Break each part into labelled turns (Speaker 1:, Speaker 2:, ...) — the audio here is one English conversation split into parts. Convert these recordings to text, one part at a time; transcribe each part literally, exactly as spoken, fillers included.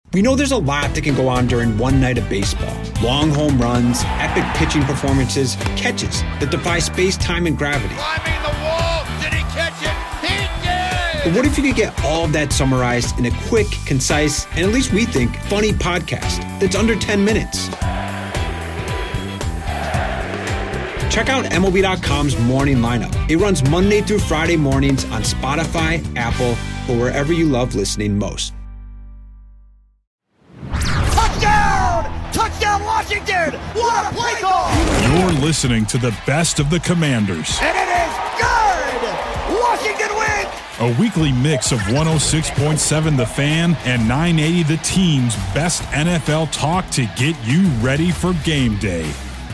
Speaker 1: We know there's a lot that can go on during one night of baseball. Long home runs, epic pitching performances, catches that defy space, time, and gravity.
Speaker 2: Climbing the wall. Did he catch it? He did!
Speaker 1: But what if you could get all of that summarized in a quick, concise, and at least we think, funny podcast that's under ten minutes? Check out M L B dot com's Morning Lineup. It runs Monday through Friday mornings on Spotify, Apple, or wherever you love listening most.
Speaker 2: Touchdown! Touchdown, Washington! What a play call!
Speaker 3: You're listening to the best of the Commanders.
Speaker 2: And it is good! Washington wins!
Speaker 3: A weekly mix of one oh six point seven The Fan and nine eighty The Team's best N F L talk to get you ready for game day.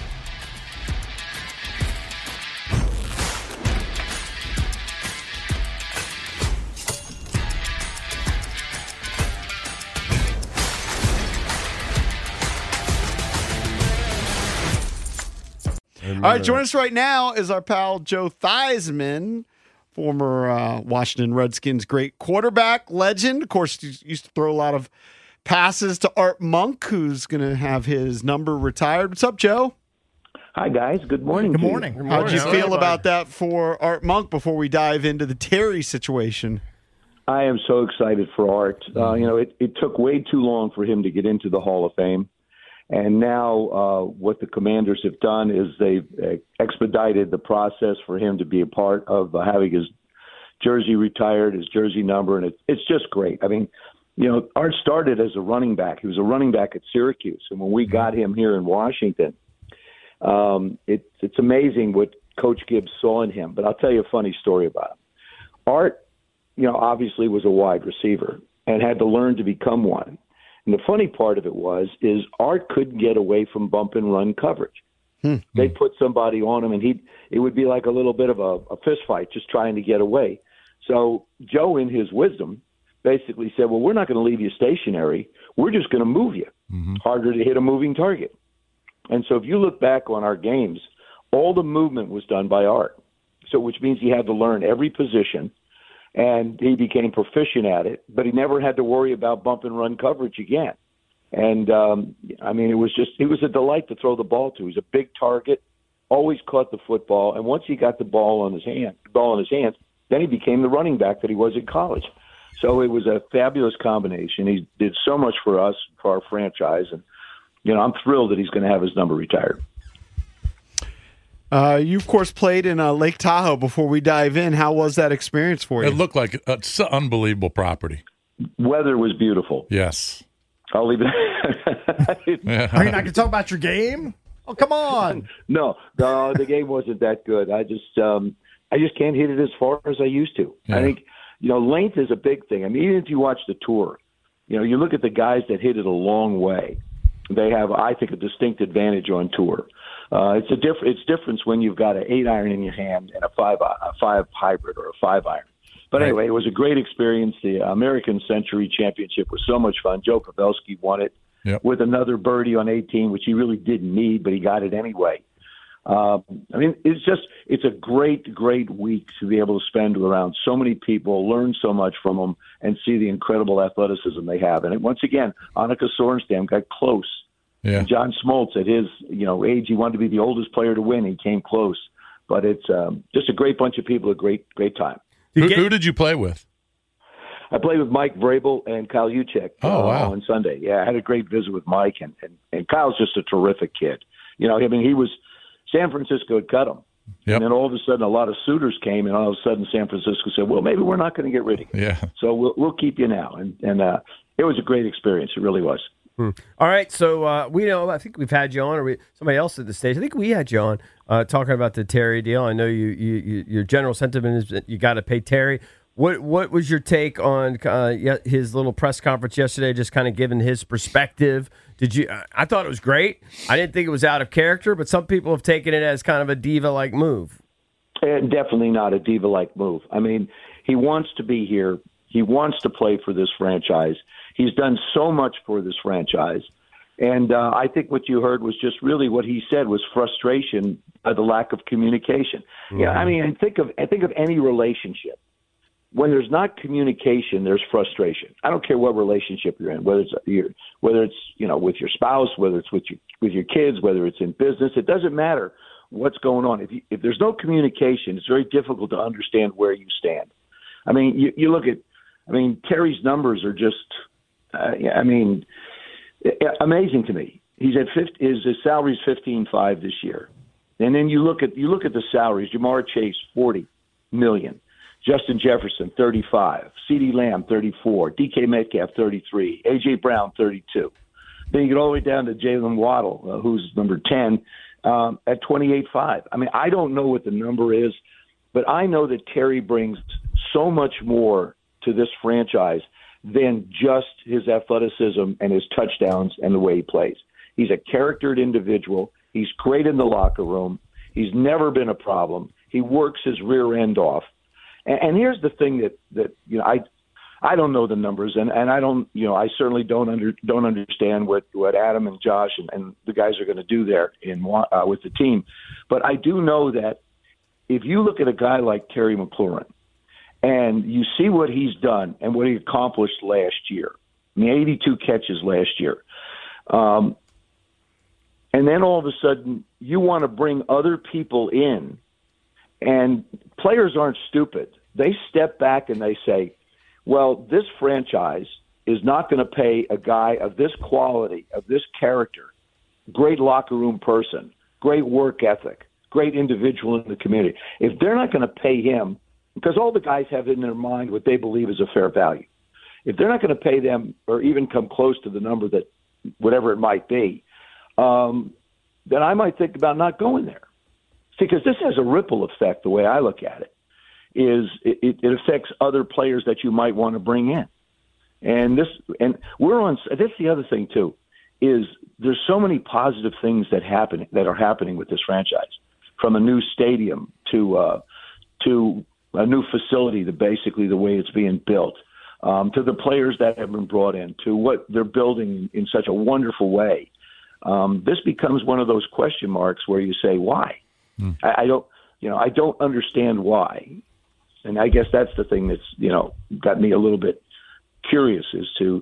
Speaker 4: All right, joining us right now is our pal Joe Theismann, former uh, Washington Redskins great quarterback, legend. Of course, he used to throw a lot of passes to Art Monk, who's going to have his number retired. What's up, Joe?
Speaker 5: Hi, guys. Good morning.
Speaker 6: Good
Speaker 5: to you.
Speaker 6: morning. Good
Speaker 4: How'd you
Speaker 6: morning.
Speaker 4: feel about that for Art Monk before we dive into the Terry situation?
Speaker 5: I am so excited for Art. Uh, you know, it, it took way too long for him to get into the Hall of Fame. And now uh, what the Commanders have done is they've uh, expedited the process for him to be a part of uh, having his jersey retired, his jersey number, and it, it's just great. I mean, you know, Art started as a running back. He was a running back at Syracuse. And when we got him here in Washington, um, it, it's amazing what Coach Gibbs saw in him. But I'll tell you a funny story about him. Art, you know, obviously was a wide receiver and had to learn to become one. And the funny part of it was, is Art couldn't get away from bump and run coverage. Hmm. They'd put somebody on him, and he it would be like a little bit of a, a fist fight, just trying to get away. So Joe, in his wisdom, basically said, well, we're not going to leave you stationary. We're just going to move you. Mm-hmm. Harder to hit a moving target. And so if you look back on our games, all the movement was done by Art. So which means he had to learn every position. And he became proficient at it, but he never had to worry about bump and run coverage again. And, um, I mean, it was just – it was a delight to throw the ball to. He was a big target, always caught the football. And once he got the ball on his hand, ball in his hands, then he became the running back that he was in college. So it was a fabulous combination. He did so much for us, for our franchise. And, you know, I'm thrilled that he's going to have his number retired.
Speaker 4: Uh, you, of course, played in uh, Lake Tahoe before we dive in. How was that experience for you?
Speaker 6: It looked like it's an unbelievable property.
Speaker 5: Weather was beautiful.
Speaker 6: Yes.
Speaker 5: I'll leave it.
Speaker 6: Yeah.
Speaker 7: Are you not going to talk about your game? Oh, come on.
Speaker 5: no, no, the game wasn't that good. I just, um, I just can't hit it as far as I used to.
Speaker 6: Yeah.
Speaker 5: I think, you know, length is a big thing. I mean, even if you watch the tour, you know, you look at the guys that hit it a long way. They have, I think, a distinct advantage on tour. Uh, it's a diff- It's difference when you've got an eight iron in your hand and a five a five hybrid or a five iron. But
Speaker 7: Right.
Speaker 5: anyway, it was a great experience. The American Century Championship was so much fun. Joe Pavelski won it
Speaker 6: Yep.
Speaker 5: with another birdie on eighteen, which he really didn't need, but he got it anyway. Um, I mean, it's just it's a great, great week to be able to spend around so many people, learn so much from them, and see the incredible athleticism they have. And it, once again, Annika Sorenstam got close.
Speaker 6: Yeah.
Speaker 5: And John Smoltz, at his you know age, he wanted to be the oldest player to win. He came close, but it's um, just a great bunch of people, a great great time.
Speaker 6: Who, who did you play with?
Speaker 5: I played with Mike Vrabel and Kyle Juszczyk
Speaker 6: Oh,
Speaker 5: uh,
Speaker 6: wow.
Speaker 5: on Sunday. Yeah, I had a great visit with Mike, and, and, and Kyle's just a terrific kid. You know, I mean, he was San Francisco had cut him.
Speaker 6: Yep.
Speaker 5: And then all of a sudden, a lot of suitors came, and all of a sudden, San Francisco said, well, maybe we're not going to get rid of you.
Speaker 6: Yeah.
Speaker 5: So we'll, we'll keep you now. And, and uh, it was a great experience. It really was.
Speaker 7: Hmm. All right, so uh, we know. I think we've had you on, or we, somebody else at the stage. I think we had you on uh, talking about the Terry deal. I know you, you, you your general sentiment is that you got to pay Terry. What what was your take on uh, his little press conference yesterday? Just kind of giving his perspective. Did you? I thought it was great. I didn't think it was out of character, but some people have taken it as kind of a diva-like move.
Speaker 5: And definitely not a diva-like move. I mean, he wants to be here. He wants to play for this franchise. He's done so much for this franchise. And uh, I think what you heard was just really what he said was frustration by the lack of communication. Mm-hmm. Yeah, I mean, I think of I think of any relationship. when there's not communication, there's frustration. I don't care what relationship you're in, whether it's you're, whether it's you know with your spouse, whether it's with your with your kids, whether it's in business. It doesn't matter what's going on. If you, if there's no communication, it's very difficult to understand where you stand. I mean, you, you look at, I mean, Terry's numbers are just, uh, I mean, amazing to me. He's at fifty, his, his salary's fifteen five this year, and then you look at you look at the salaries. Jamar Chase forty million, Justin Jefferson thirty-five, CeeDee Lamb thirty-four, D K Metcalf thirty-three, A J Brown thirty-two. Then you get all the way down to Jalen Waddle, uh, who's number ten, um, at twenty-eight five. I mean, I don't know what the number is, but I know that Terry brings so much more to this franchise than just his athleticism and his touchdowns and the way he plays. He's a charactered individual. He's great in the locker room. He's never been a problem. He works his rear end off. And, and here's the thing that, that you know, I I don't know the numbers, and, and I don't, you know, I certainly don't under don't understand what, what Adam and Josh and, and the guys are going to do there in uh, with the team. But I do know that if you look at a guy like Terry McLaurin and you see what he's done and what he accomplished last year, I mean, eighty-two catches last year. Um, And then all of a sudden, you want to bring other people in, and players aren't stupid. They step back and they say, well, this franchise is not going to pay a guy of this quality, of this character, great locker room person, great work ethic, great individual in the community. If they're not going to pay him, because all the guys have in their mind what they believe is a fair value. If they're not going to pay them or even come close to the number that whatever it might be, Um, then I might think about not going there. Because this has a ripple effect, the way I look at it, is it, it affects other players that you might want to bring in. And this, and we're on, that's the other thing too, is there's so many positive things that happen, that are happening with this franchise, from a new stadium to, uh, to a new facility, to basically the way it's being built, um, to the players that have been brought in, to what they're building in such a wonderful way. Um, this becomes one of those question marks where you say, why? Mm. I, I don't, you know, I don't understand why. And I guess that's the thing that's, you know, got me a little bit curious as to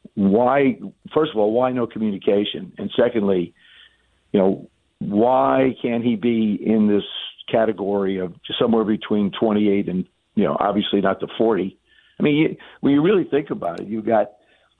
Speaker 5: why, first of all, why no communication? And secondly, you know, why can't he be in this category of just somewhere between twenty-eight and, you know, obviously not the forty. I mean, you, when you really think about it, you've got,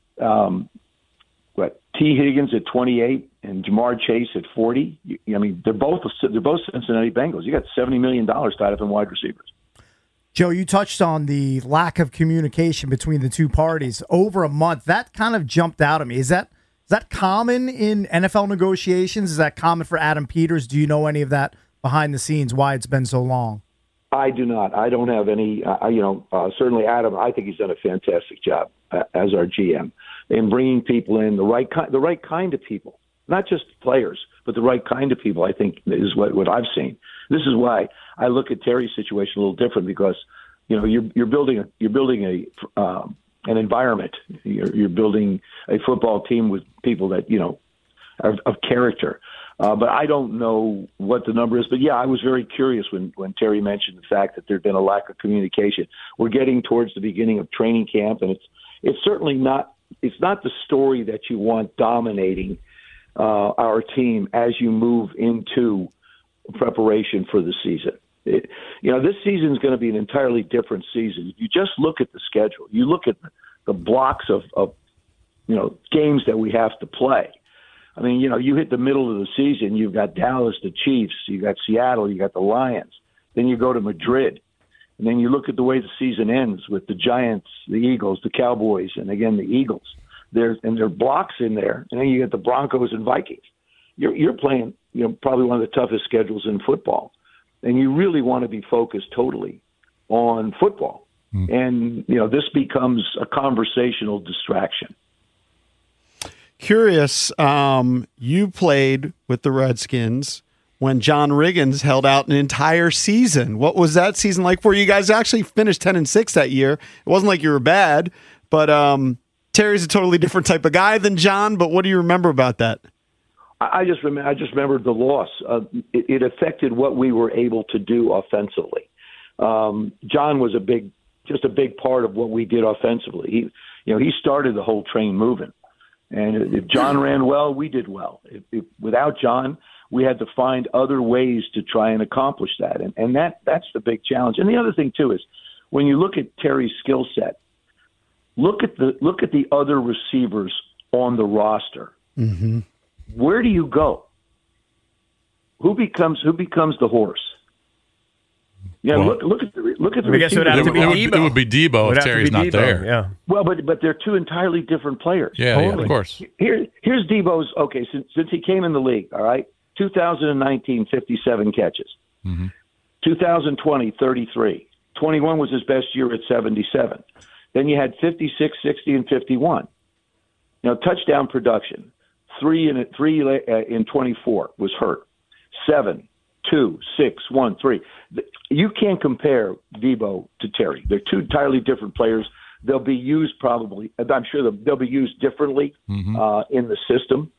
Speaker 5: um, what, T. Higgins at twenty-eight and Jamar Chase at forty. I mean, they're both they're both Cincinnati Bengals. You got seventy million dollars tied up in wide receivers.
Speaker 8: Joe, you touched on the lack of communication between the two parties over a month. That kind of jumped out at me. Is that is that common in N F L negotiations? Is that common for Adam Peters? Do you know any of that behind the scenes, why it's been so long?
Speaker 5: I do not. I don't have any, uh, you know, uh, certainly Adam, I think he's done a fantastic job uh, as our G M in bringing people in, the right kind, the right kind of people, not just players, but the right kind of people, I think is what, what I've seen. This is why I look at Terry's situation a little different, because, you know, you're, you're building a, you're building a, um, an environment. You're, you're building a football team with people that, you know, are of character. Uh, but I don't know what the number is. But, yeah, I was very curious when, when Terry mentioned the fact that there had been a lack of communication. We're getting towards the beginning of training camp, and it's it's certainly not it's not the story that you want dominating uh, our team as you move into preparation for the season. It, you know, this season is going to be an entirely different season. You just look at the schedule. You look at the blocks of, of you know, games that we have to play. I mean, you know, you hit the middle of the season, you've got Dallas, the Chiefs, you got Seattle, you got the Lions. Then you go to Madrid. And then you look at the way the season ends with the Giants, the Eagles, the Cowboys, and again, the Eagles. There's, and there are blocks in there. And then you get the Broncos and Vikings. You're, you're playing, you know, probably one of the toughest schedules in football. And you really want to be focused totally on football. Mm. And, you know, this becomes a conversational distraction.
Speaker 4: Curious, um, you played with the Redskins when John Riggins held out an entire season. What was that season like for you guys? Actually finished ten and six that year. It wasn't like you were bad, but um, Terry's a totally different type of guy than John. But what do you remember about that?
Speaker 5: I just remember, I just remembered the loss. Uh, it, it affected what we were able to do offensively. Um, John was a big just a big part of what we did offensively. He, you know, he started the whole train moving. And if John ran well, we did well. If, if, without John, we had to find other ways to try and accomplish that. And, and that that's the big challenge. And the other thing, too, is when you look at Terry's skill set, look at the look at the other receivers on the roster.
Speaker 4: Mm-hmm.
Speaker 5: Where do you go? Who becomes who becomes the horse? Yeah,
Speaker 6: Well,
Speaker 5: look look at the look at the.
Speaker 7: I guess it would have
Speaker 6: It
Speaker 7: to
Speaker 6: would,
Speaker 7: be
Speaker 6: it would-
Speaker 7: Debo.
Speaker 6: it would be Debo
Speaker 7: Would
Speaker 6: if
Speaker 7: have to
Speaker 6: Terry's
Speaker 7: be
Speaker 6: not
Speaker 7: Debo,
Speaker 6: there.
Speaker 7: Yeah.
Speaker 5: Well, but but they're two entirely different players.
Speaker 6: Yeah, yeah,
Speaker 7: Totally.
Speaker 6: of course.
Speaker 5: Here, here's Debo's. Okay, since since he came in the league, all right, two thousand nineteen, fifty-seven catches.
Speaker 6: Mm-hmm.
Speaker 5: two thousand twenty, thirty-three. twenty-one was his best year at seventy-seven. Then you had fifty-six, sixty, and fifty-one. You know, touchdown production. Three in three uh, in twenty-four was hurt. Seven, two, six, one, three. You can't compare Debo to Terry. They're two entirely different players. They'll be used probably. I'm sure they'll, they'll be used differently
Speaker 6: Mm-hmm.
Speaker 5: uh, in the system.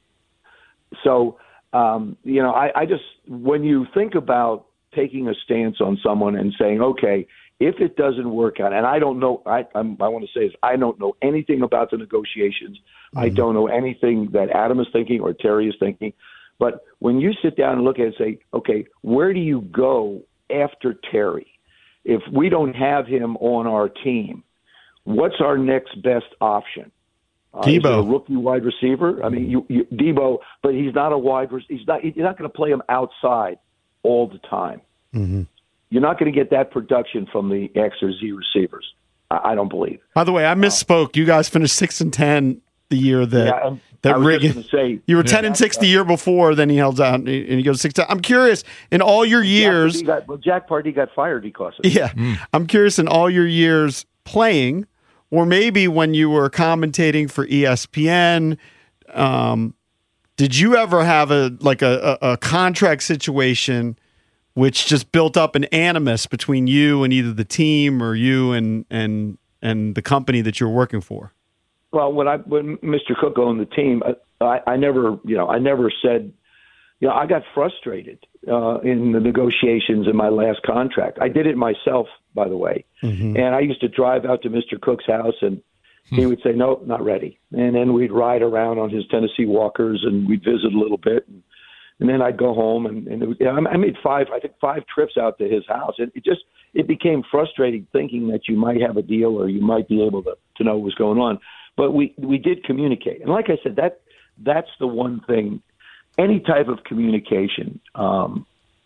Speaker 5: So, um, you know, I, I just when you think about taking a stance on someone and saying, okay, if it doesn't work out, and I don't know, I I'm, I want to say is I don't know anything about the negotiations. Mm-hmm. I don't know anything that Adam is thinking or Terry is thinking. But when you sit down and look at it and say, okay, where do you go after Terry? If we don't have him on our team, what's our next best option? Uh, is it
Speaker 4: Debo.
Speaker 5: a rookie wide receiver. I mean, you, you, Debo, but he's not a wide. He's not. You're not going to play him outside all the time.
Speaker 4: Mm-hmm.
Speaker 5: You're not going to get that production from the X or Z receivers. I, I don't believe.
Speaker 4: By the way, I misspoke. You guys finished six and ten the year that
Speaker 5: Yeah, and
Speaker 4: that
Speaker 5: I was just
Speaker 4: Riggin.
Speaker 5: gonna say-
Speaker 4: you were
Speaker 5: Yeah.
Speaker 4: ten and six the year before. Then he held out and he, and he goes six. I'm curious in all your years.
Speaker 5: Jack, got, well, Jack Pardee got fired because of it.
Speaker 4: Yeah, I'm curious in all your years playing, or maybe when you were commentating for E S P N. Um, did you ever have a like a, a, a contract situation which just built up an animus between you and either the team or you and and and the company that you're working for?
Speaker 5: Well, when I when Mister Cook owned the team, I, I never, you know, I never said, you know, I got frustrated uh, in the negotiations in my last contract. I did it myself, by the way,
Speaker 4: Mm-hmm.
Speaker 5: and I used to drive out to Mister Cook's house, and he would say, "No, not ready," and then we'd ride around on his Tennessee Walkers, and we'd visit a little bit, and, and then I'd go home, and, and it, I made five, I think, five trips out to his house, and it just it became frustrating thinking that you might have a deal or you might be able to to know what was going on. But we, we did communicate. And like I said, that that's the one thing, any type of communication um,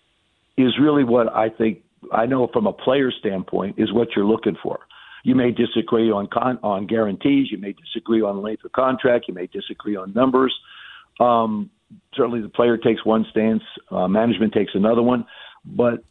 Speaker 5: is really what I think, I know from a player standpoint, is what you're looking for. You may disagree on con- on guarantees. You may disagree on length of contract. You may disagree on numbers. Um, certainly the player takes one stance, uh, management takes another one. But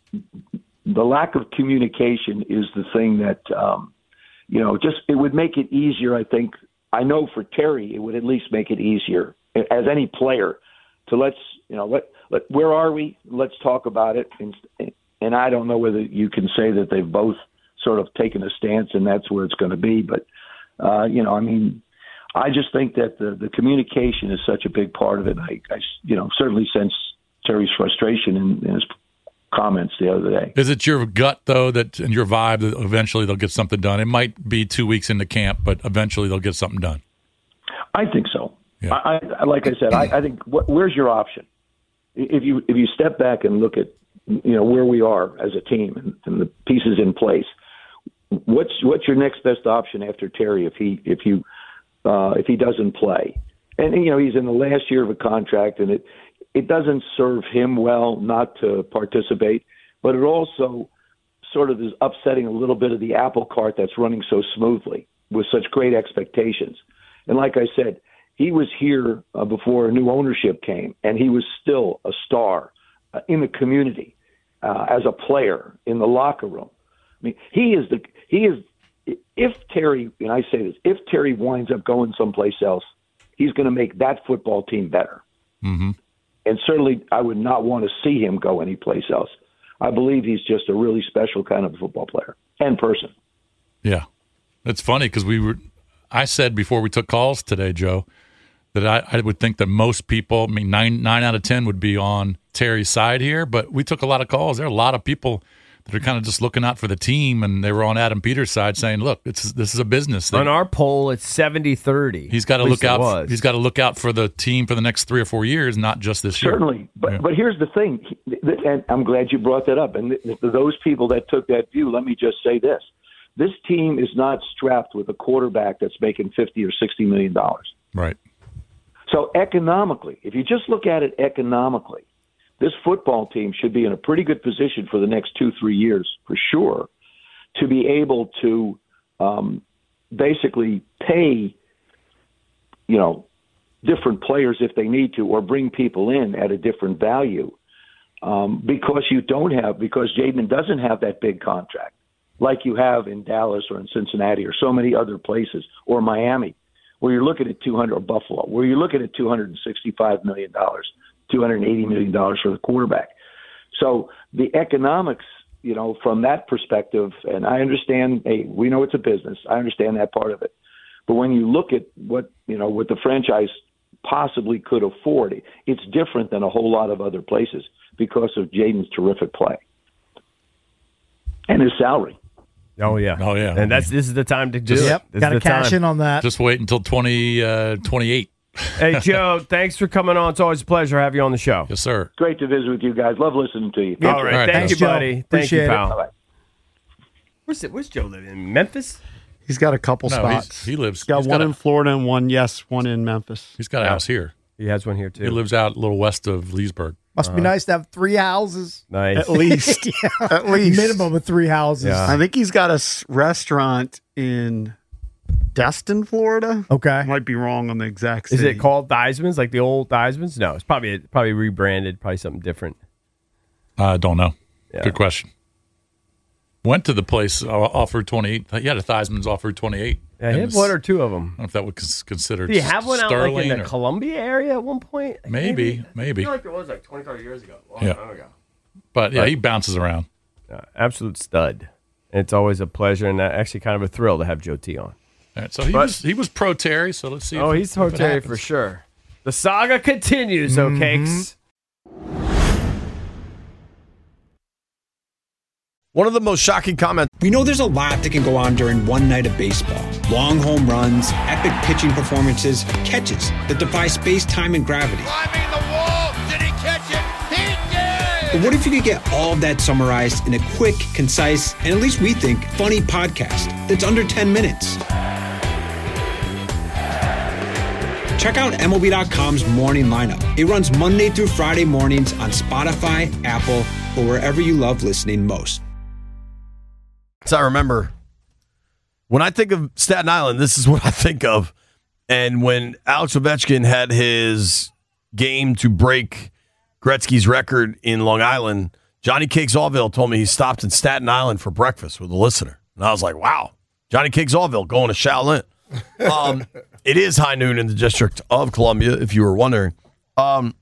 Speaker 5: the lack of communication is the thing that, um, you know, just it would make it easier, I think. I know for Terry, it would at least make it easier as any player to let's, you know, let, let where are we? Let's talk about it. And, and I don't know whether you can say that they've both sort of taken a stance and that's where it's going to be. But, uh, you know, I mean, I just think that the, the communication is such a big part of it. I, I you know, certainly sense Terry's frustration in, in his comments the other day.
Speaker 6: Is it your gut, though, that and your vibe that eventually they'll get something done? It might be two weeks into camp, but eventually they'll get something done.
Speaker 5: I think so.
Speaker 6: Yeah.
Speaker 5: I, I, like I said, I, I think wh- where's your option? If you if you step back and look at you know where we are as a team and, and the pieces in place, what's what's your next best option after Terry if he if you uh, if he doesn't play? And you know he's in the last year of a contract, and it it doesn't serve him well not to participate, but it also sort of is upsetting a little bit of the apple cart that's running so smoothly with such great expectations. And like I said, he was here uh, before a new ownership came, and he was still a star uh, in the community uh, as a player in the locker room. I mean, he is the he is. If Terry, and I say this, if Terry winds up going someplace else, he's going to make that football team better.
Speaker 6: Mm-hmm.
Speaker 5: And certainly, I would not want to see him go anyplace else. I believe he's just a really special kind of football player and person.
Speaker 6: Yeah, it's funny because we were. I said before we took calls today, Joe, that I, I would think that most people, I mean, nine nine out of ten would be on Terry's side here, but we took a lot of calls. There are a lot of people that are kind of just looking out for the team, and they were on Adam Peters' side saying, "Look, it's this is a business thing."
Speaker 7: On our poll, it's seventy thirty.
Speaker 6: He's got to look out. He's got to look out for the team for the next three or four years, not just this year.
Speaker 5: Certainly, but
Speaker 6: Yeah.
Speaker 5: but here's the thing, and I'm glad you brought that up. And th- those people that took that view, let me just say this: this team is not strapped with a quarterback that's making fifty or sixty million dollars.
Speaker 6: Right.
Speaker 5: So economically, if you just look at it economically, this football team should be in a pretty good position for the next two, three years for sure to be able to um, basically pay, you know, different players if they need to, or bring people in at a different value um, because you don't have, because Jaden doesn't have that big contract like you have in Dallas or in Cincinnati or so many other places, or Miami, where you're looking at two hundred, or Buffalo, where you're looking at two hundred sixty-five million dollars, two hundred eighty million dollars for the quarterback. So the economics, you know, from that perspective, and I understand, hey, we know it's a business. I understand that part of it. But when you look at what, you know, what the franchise possibly could afford, it's different than a whole lot of other places because of Jaden's terrific play and his salary.
Speaker 7: Oh yeah,
Speaker 6: oh yeah,
Speaker 7: and that's this is the time to do
Speaker 6: Just-
Speaker 7: it.
Speaker 8: Yep,
Speaker 7: This
Speaker 8: got to
Speaker 7: is the
Speaker 8: cash
Speaker 7: time.
Speaker 8: in on that.
Speaker 6: Just wait until twenty uh, twenty-eight.
Speaker 7: Hey Joe, thanks for coming on. It's always a pleasure to have you on the show.
Speaker 6: Yes, sir.
Speaker 5: Great to visit with you guys. Love listening to you.
Speaker 7: All right,
Speaker 6: All right,
Speaker 7: thank you,
Speaker 8: Joe.
Speaker 7: buddy. Thank
Speaker 8: Appreciate
Speaker 7: you,
Speaker 8: it.
Speaker 7: pal.
Speaker 5: Bye-bye.
Speaker 7: Where's it? Where's Joe living? In Memphis?
Speaker 4: He's got a couple
Speaker 6: No,
Speaker 4: spots.
Speaker 6: he's- he lives-
Speaker 4: He's got
Speaker 6: he's
Speaker 4: one
Speaker 6: got a-
Speaker 4: in Florida and one, yes, one in Memphis.
Speaker 6: He's got a house here.
Speaker 7: He has one here too.
Speaker 6: He lives out a little west of Leesburg.
Speaker 8: Must be nice to have three houses.
Speaker 7: Nice.
Speaker 4: At least.
Speaker 8: Yeah.
Speaker 4: At least.
Speaker 8: Minimum of three houses.
Speaker 7: Yeah.
Speaker 4: I think he's got a s- restaurant in Destin, Florida.
Speaker 8: Okay.
Speaker 4: I might be wrong on the exact
Speaker 7: Is
Speaker 4: city.
Speaker 7: it called Theismann's, like the old Theismann's? No, it's probably probably rebranded, probably something different.
Speaker 6: I don't know.
Speaker 7: Yeah.
Speaker 6: Good question. Went to the place uh, offered twenty-eight. He had a Theismann's offered twenty-eight.
Speaker 7: Yeah, I
Speaker 6: And
Speaker 7: had
Speaker 6: it's-
Speaker 7: one or two of them.
Speaker 6: I don't know if that was considered.
Speaker 7: Did you have one out like
Speaker 6: Sterling
Speaker 7: in the
Speaker 6: or-
Speaker 7: Columbia area at one point? Like,
Speaker 6: Maybe,
Speaker 7: I
Speaker 6: maybe.
Speaker 7: feel like there was like twenty, thirty years ago. A long
Speaker 6: Yeah.
Speaker 7: time ago.
Speaker 6: But yeah, he bounces around.
Speaker 7: Uh, absolute stud. It's always a pleasure and actually kind of a thrill to have Joe T on.
Speaker 6: All right, so he
Speaker 7: But-
Speaker 6: was he was pro Terry. So let's see.
Speaker 7: Oh,
Speaker 6: if,
Speaker 7: he's
Speaker 6: if
Speaker 7: pro
Speaker 6: it
Speaker 7: Terry
Speaker 6: happens.
Speaker 7: for sure. The saga continues, oh cakes.
Speaker 9: One of the most shocking comments.
Speaker 1: We know there's a lot that can go on during one night of baseball. Long home runs, epic pitching performances, catches that defy space, time, and gravity.
Speaker 2: Climbing the wall. Did he catch it? He did!
Speaker 1: But what if you could get all of that summarized in a quick, concise, and at least we think, funny podcast that's under ten minutes? Check out M L B dot com's Morning Lineup. It runs Monday through Friday mornings on Spotify, Apple, or wherever you love listening most.
Speaker 9: So I remember when I think of Staten Island, this is what I think of. And when Alex Ovechkin had his game to break Gretzky's record in Long Island, Johnny Cakes Allville told me he stopped in Staten Island for breakfast with a listener. And I was like, wow, Johnny Cakes Allville going to Shaolin. Um, it is high noon in the District of Columbia, if you were wondering. Um,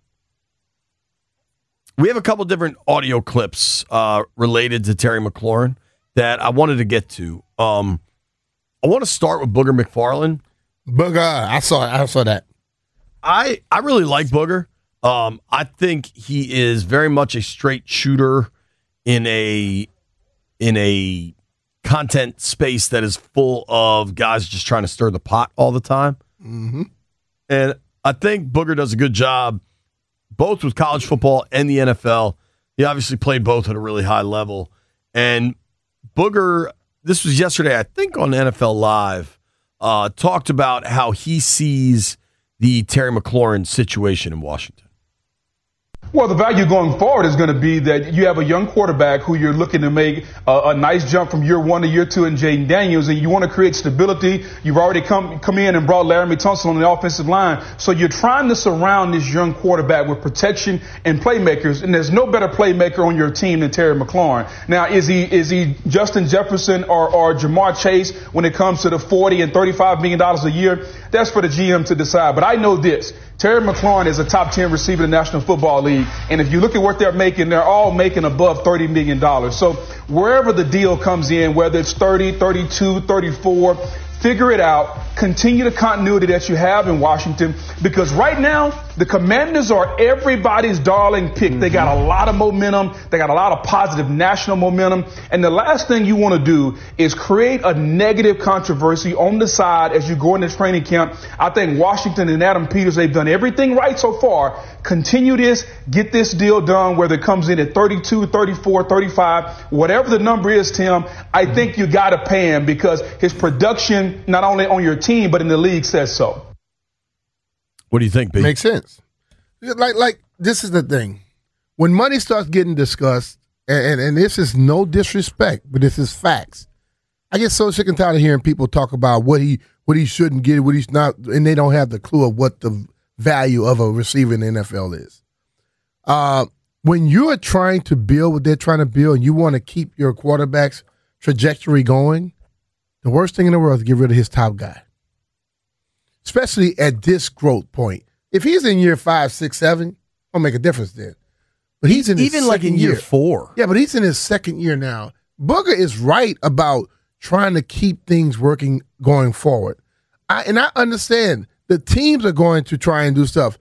Speaker 9: we have a couple different audio clips uh, related to Terry McLaurin that I wanted to get to. Um, I want to start with Booger McFarland.
Speaker 10: Booger, I saw I saw that.
Speaker 9: I, I really like Booger. Um, I think he is very much a straight shooter in a in a content space that is full of guys just trying to stir the pot all the time.
Speaker 10: Mm-hmm.
Speaker 9: And I think Booger does a good job both with college football and the N F L. He obviously played both at a really high level. And Booger, this was yesterday, I think, on N F L Live, uh, talked about how he sees the Terry McLaurin situation in Washington.
Speaker 11: Well, the value going forward is going to be that you have a young quarterback who you're looking to make a, a nice jump from year one to year two in Jaden Daniels, and you want to create stability. You've already come come in and brought Laramie Tunsil on the offensive line. So you're trying to surround this young quarterback with protection and playmakers, and there's no better playmaker on your team than Terry McLaurin. Now, is he is he Justin Jefferson or, or Jamar Chase when it comes to the forty and thirty-five million dollars a year? That's for the G M to decide. But I know this. Terry McLaurin is a top ten receiver in the National Football League. And if you look at what they're making, they're all making above thirty million dollars. So wherever the deal comes in, whether it's thirty, thirty-two, thirty-four, figure it out. Continue the continuity that you have in Washington, because right now The Commanders are everybody's darling pick. Mm-hmm. They got a lot of momentum. They got a lot of positive national momentum. And the last thing you want to do is create a negative controversy on the side as you go into training camp. I think Washington and Adam Peters, they've done everything right so far. Continue this, get this deal done, whether it comes in at thirty-two, thirty-four, thirty-five, whatever the number is, Tim, I think you got to pay him because his production, not only on your team, but in the league says so.
Speaker 9: What do you think, B?
Speaker 10: Makes sense. Like, like this is the thing. When money starts getting discussed, and, and, and this is no disrespect, but this is facts. I get so sick and tired of hearing people talk about what he what he shouldn't get, what he's not, and they don't have the clue of what the value of a receiver in the N F L is. Uh, when you are trying to build what they're trying to build, and you want to keep your quarterback's trajectory going, the worst thing in the world is to get rid of his top guy. Especially at this growth point. If he's in year five, six, seven, it'll make a difference then. But he's in his
Speaker 9: even like in year,
Speaker 10: year
Speaker 9: four.
Speaker 10: Yeah, but he's in his second year now. Booger is right about trying to keep things working going forward. I, and I understand the teams are going to try and do stuff.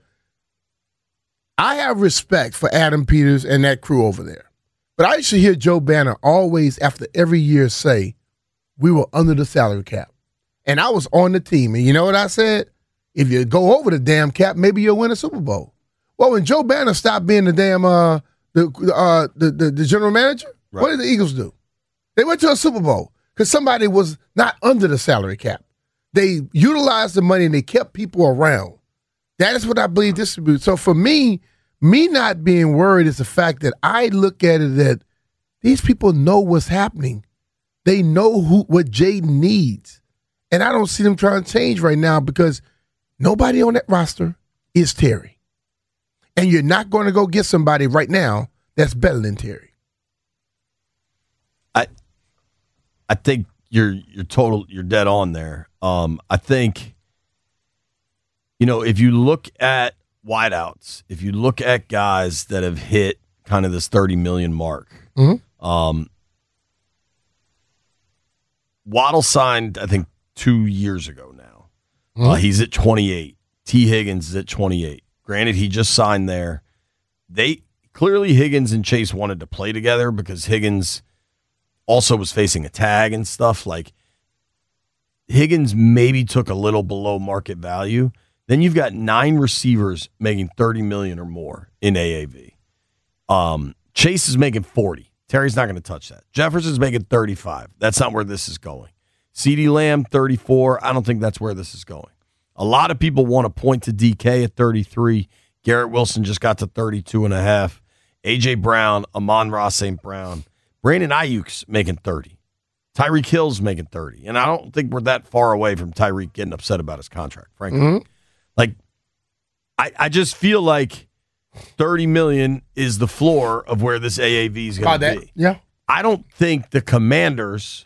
Speaker 10: I have respect for Adam Peters and that crew over there. But I used to hear Joe Banner always, after every year, say, we were under the salary cap. And I was on the team. And you know what I said? If you go over the damn cap, maybe you'll win a Super Bowl. Well, when Joe Banner stopped being the damn uh, the, uh, the, the the general manager, right. What did the Eagles do? They went to a Super Bowl because somebody was not under the salary cap. They utilized the money and they kept people around. That is what I believe distributes. So for me, me not being worried is the fact that I look at it that these people know what's happening. They know who what Jaden needs. And I don't see them trying to change right now because nobody on that roster is Terry. And you're not going to go get somebody right now that's better than Terry.
Speaker 9: I I think you're you're total you're dead on there. Um, I think, you know, if you look at wideouts, if you look at guys that have hit kind of this thirty million mark, mm-hmm. um, Waddle signed, I think, two years ago now. Mm-hmm. Uh, he's at twenty-eight. T. Higgins is at twenty-eight. Granted, he just signed there. They clearly Higgins and Chase wanted to play together because Higgins also was facing a tag and stuff. Like Higgins maybe took a little below market value. Then you've got nine receivers making thirty million dollars or more in A A V. Um, Chase is making forty. Terry's not going to touch that. Jefferson's making thirty-five. That's not where this is going. CeeDee Lamb, thirty-four. I don't think that's where this is going. A lot of people want to point to D K at thirty-three. Garrett Wilson just got to thirty-two and a half. A J. Brown, Amon-Ra Saint Brown. Brandon Ayuk's making thirty. Tyreek Hill's making thirty. And I don't think we're that far away from Tyreek getting upset about his contract, frankly. Mm-hmm. Like, I, I just feel like thirty million dollars is the floor of where this A A V is going to be.
Speaker 10: Yeah.
Speaker 9: I don't think the Commanders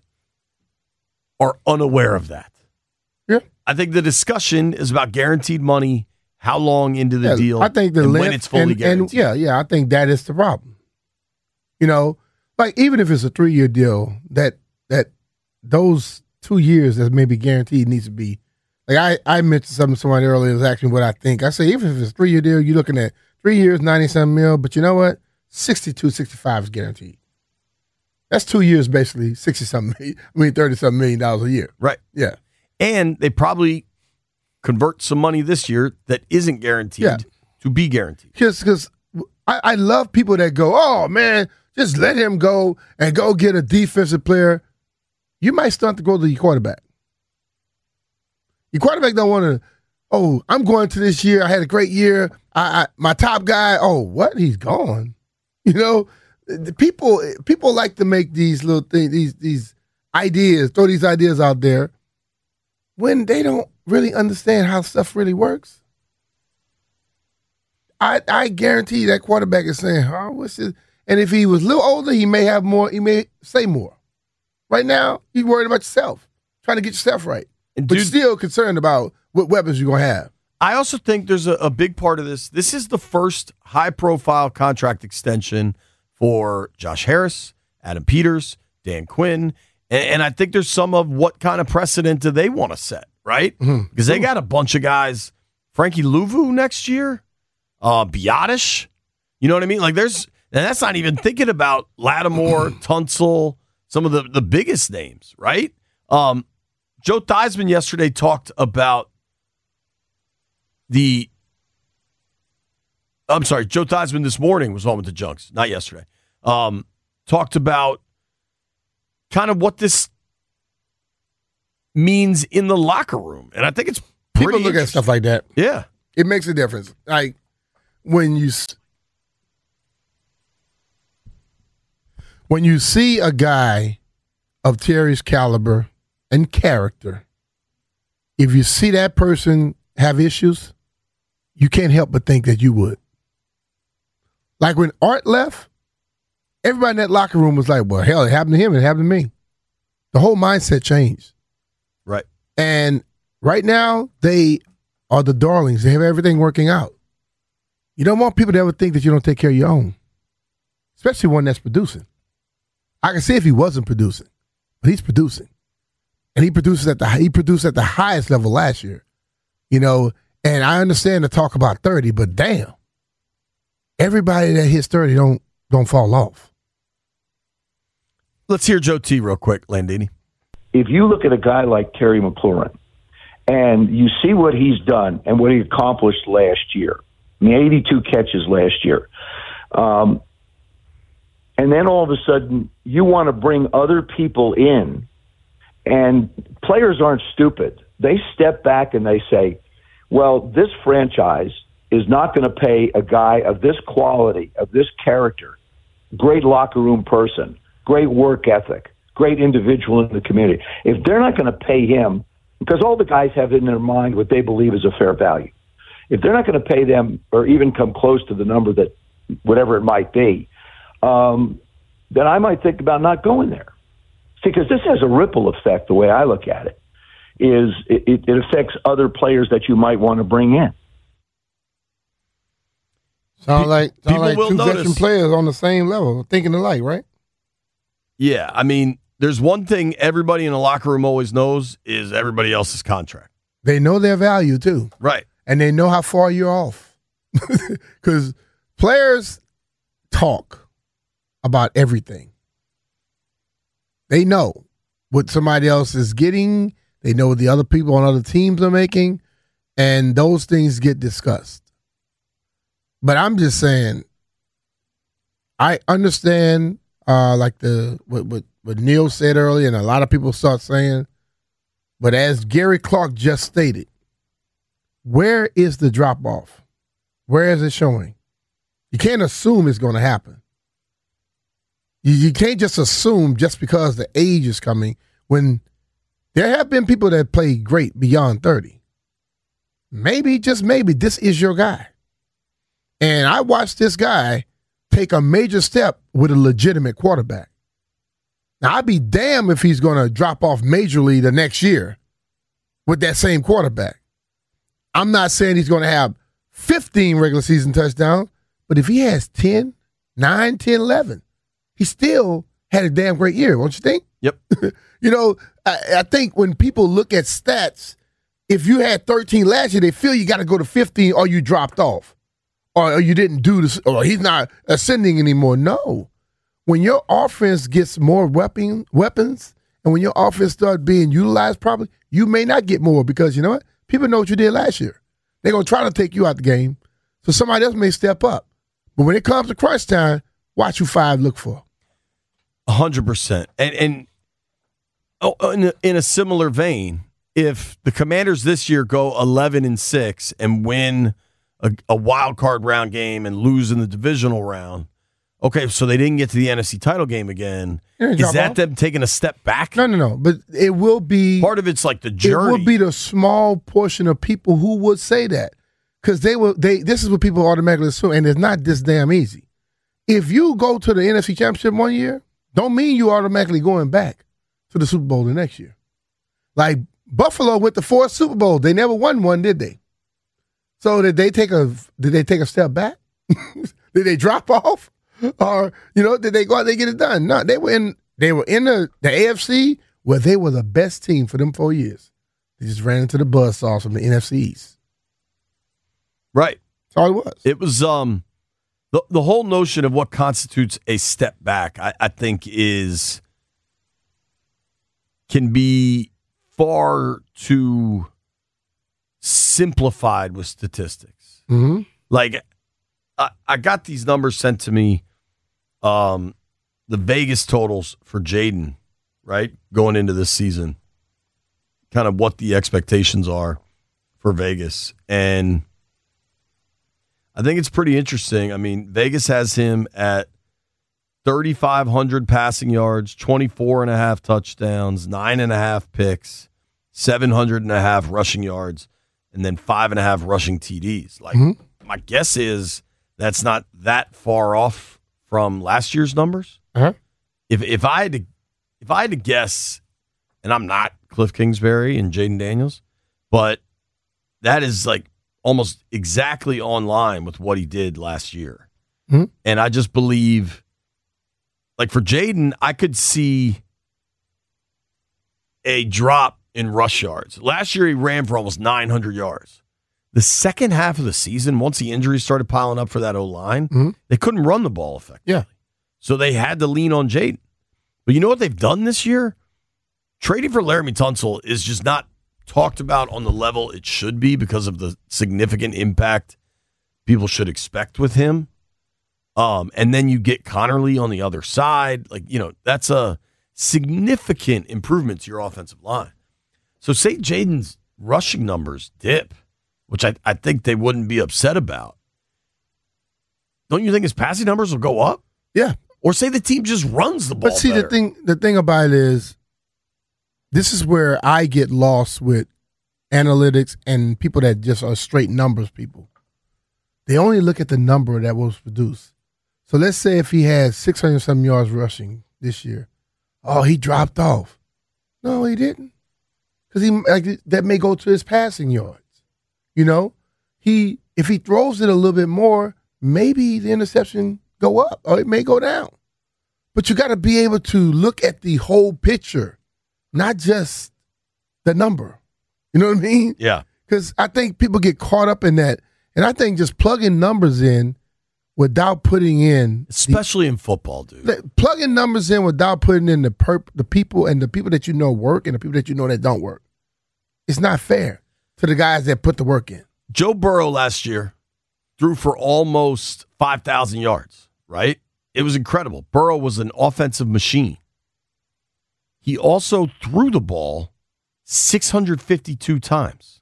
Speaker 9: are unaware of that.
Speaker 10: Yeah.
Speaker 9: I think the discussion is about guaranteed money, how long into the
Speaker 10: yeah,
Speaker 9: deal,
Speaker 10: I think the
Speaker 9: and
Speaker 10: length,
Speaker 9: when it's fully
Speaker 10: and,
Speaker 9: guaranteed.
Speaker 10: And yeah, yeah, I think that is the problem. You know, like even if it's a three-year deal, that that those two years that maybe guaranteed needs to be. Like I, I mentioned something to somebody earlier was asking what I think. I say even if it's a three-year deal, you're looking at three years, ninety-seven mil, but you know what? sixty-two, sixty-five is guaranteed. That's two years, basically, sixty-something million, I mean, thirty-something million dollars a year.
Speaker 9: Right.
Speaker 10: Yeah.
Speaker 9: And they probably convert some money this year that isn't guaranteed
Speaker 10: yeah.
Speaker 9: to be guaranteed.
Speaker 10: Because I, I love people that go, oh, man, just let him go and go get a defensive player. You might start to go to your quarterback. Your quarterback don't want to, oh, I'm going to this year. I had a great year. I, I my top guy, oh, what? He's gone. You know, the people people like to make these little things, these these ideas, throw these ideas out there when they don't really understand how stuff really works. I I guarantee that quarterback is saying, "Oh, what's this?" And if he was a little older, he may have more. He may say more. Right now, he's worried about yourself, trying to get yourself right,
Speaker 9: and
Speaker 10: but
Speaker 9: dude,
Speaker 10: still concerned about what weapons you're gonna have.
Speaker 9: I also think there's a, a big part of this. This is the first high-profile contract extension for Josh Harris, Adam Peters, Dan Quinn, and, and I think there's some of what kind of precedent do they want to set, right? Mm-hmm. Because they got a bunch of guys. Frankie Louvu next year. uh, Biotish. You know what I mean? Like there's, and that's not even thinking about Lattimore, Tunsil, some of the, the biggest names, right? Um, Joe Theismann yesterday talked about the, I'm sorry, Joe Theismann this morning was on with the Junks, not yesterday. Um, talked about kind of what this means in the locker room. And I think it's pretty
Speaker 10: People look at stuff like that.
Speaker 9: Yeah.
Speaker 10: It makes a difference. Like when you when you see a guy of Terry's caliber and character, if you see that person have issues, you can't help but think that you would. Like when Art left, everybody in that locker room was like, well, hell, it happened to him, it happened to me. The whole mindset changed.
Speaker 9: Right.
Speaker 10: And right now, they are the darlings. They have everything working out. You don't want people to ever think that you don't take care of your own, especially one that's producing. I can see if he wasn't producing, but he's producing. And he produces at the he produced at the highest level last year. You know, and I understand the talk about thirty, but damn. Everybody that hits thirty don't don't fall off.
Speaker 9: Let's hear Joe T real quick, Landini.
Speaker 5: If you look at a guy like Terry McLaurin and you see what he's done and what he accomplished last year, I mean, eighty-two catches last year, um, and then all of a sudden you want to bring other people in, and players aren't stupid. They step back and they say, well, this franchise is not going to pay a guy of this quality, of this character, great locker room person, great work ethic, great individual in the community. If they're not going to pay him, because all the guys have in their mind what they believe is a fair value. If they're not going to pay them or even come close to the number that whatever it might be, um, then I might think about not going there. Because this has a ripple effect, the way I look at it, is it, it affects other players that you might want to bring in.
Speaker 10: Sound like, sound
Speaker 9: People
Speaker 10: like
Speaker 9: will
Speaker 10: two
Speaker 9: notice.
Speaker 10: veteran players on the same level, thinking alike, right?
Speaker 9: Yeah, I mean, there's one thing everybody in the locker room always knows is everybody else's contract.
Speaker 10: They know their value, too.
Speaker 9: Right.
Speaker 10: And they know how far you're off. Because players talk about everything. They know what somebody else is getting. They know what the other people on other teams are making. And those things get discussed. But I'm just saying, I understand, uh, like the what, what what Neil said earlier, and a lot of people start saying. But as Gary Clark just stated, where is the drop off? Where is it showing? You can't assume it's going to happen. You, you can't just assume just because the age is coming. When there have been people that play great beyond thirty, maybe just maybe this is your guy. And I watched this guy take a major step with a legitimate quarterback. Now, I'd be damned if he's going to drop off majorly the next year with that same quarterback. I'm not saying he's going to have fifteen regular season touchdowns, but if he has ten, nine, ten, eleven, he still had a damn great year, don't you think?
Speaker 9: Yep.
Speaker 10: You know, I, I think when people look at stats, if you had thirteen last year, they feel you got to go to fifteen or you dropped off. Or you didn't do this, or he's not ascending anymore. No. When your offense gets more weapon, weapons, and when your offense starts being utilized properly, you may not get more because, you know what? People know what you did last year. They're going to try to take you out the game, so somebody else may step up. But when it comes to crunch time, watch who five look for.
Speaker 9: one hundred percent. And, and oh, in, a, in a similar vein, if the Commanders this year go eleven and six and win A, a wild card round game and lose in the divisional round. Okay, so they didn't get to the N F C title game again. Is that off. Them taking a step back?
Speaker 10: No, no, no. But it will be
Speaker 9: part of it's like the journey.
Speaker 10: It will be the small portion of people who would say that because they will. They this is what people automatically assume, and it's not this damn easy. If you go to the N F C Championship one year, don't mean you automatically going back to the Super Bowl the next year. Like Buffalo went to four Super Bowls, they never won one, did they? So did they take a did they take a step back? Did they drop off? Or, you know, did they go out there and get it done? No, they were in they were in the, the A F C where they were the best team for them four years. They just ran into the buzzsaws from the N F C East.
Speaker 9: Right.
Speaker 10: That's all it was.
Speaker 9: It was um, the the whole notion of what constitutes a step back, I, I think, is can be far too simplified with statistics.
Speaker 10: Mm-hmm.
Speaker 9: Like, I, I got these numbers sent to me, um, the Vegas totals for Jaden, right, going into this season, kind of what the expectations are for Vegas. And I think it's pretty interesting. I mean, Vegas has him at thirty-five hundred passing yards, twenty-four and a half touchdowns, nine and a half picks, seven hundred and a half rushing yards, and then five and a half rushing T Ds. Like, mm-hmm. my guess is that's not that far off from last year's numbers.
Speaker 10: Uh-huh.
Speaker 9: If if I had to if I had to guess, and I'm not Cliff Kingsbury and Jaden Daniels, but that is like almost exactly on line with what he did last year.
Speaker 10: Mm-hmm.
Speaker 9: And I just believe, like for Jaden, I could see a drop in rush yards. Last year, he ran for almost nine hundred yards. The second half of the season, once the injuries started piling up for that O-line,
Speaker 10: mm-hmm.
Speaker 9: they couldn't run the ball effectively.
Speaker 10: Yeah.
Speaker 9: So they had to lean on Jaden. But you know what they've done this year? Trading for Laramie Tunsil is just not talked about on the level it should be because of the significant impact people should expect with him. Um, and then you get Connerly on the other side. Like, you know, that's a significant improvement to your offensive line. So say Jaden's rushing numbers dip, which I, I think they wouldn't be upset about. Don't you think his passing numbers will go up?
Speaker 10: Yeah.
Speaker 9: Or say the team just runs the ball
Speaker 10: But see,
Speaker 9: better.
Speaker 10: the thing the thing about it is, this is where I get lost with analytics and people that just are straight numbers people. They only look at the number that was produced. So let's say if he had six hundred some yards rushing this year, oh, he dropped off. No, he didn't, because he like that may go to his passing yards. You know, he if he throws it a little bit more, maybe the interception go up or it may go down. But you got to be able to look at the whole picture, not just the number. You know what I mean?
Speaker 9: Yeah.
Speaker 10: Because I think people get caught up in that. And I think just plugging numbers in without putting in.
Speaker 9: Especially the, in football, dude.
Speaker 10: Plugging numbers in without putting in the perp, the people and the people that you know work and the people that you know that don't work. It's not fair to the guys that put the work in.
Speaker 9: Joe Burrow last year threw for almost five thousand yards, right? It was incredible. Burrow was an offensive machine. He also threw the ball six hundred fifty-two times.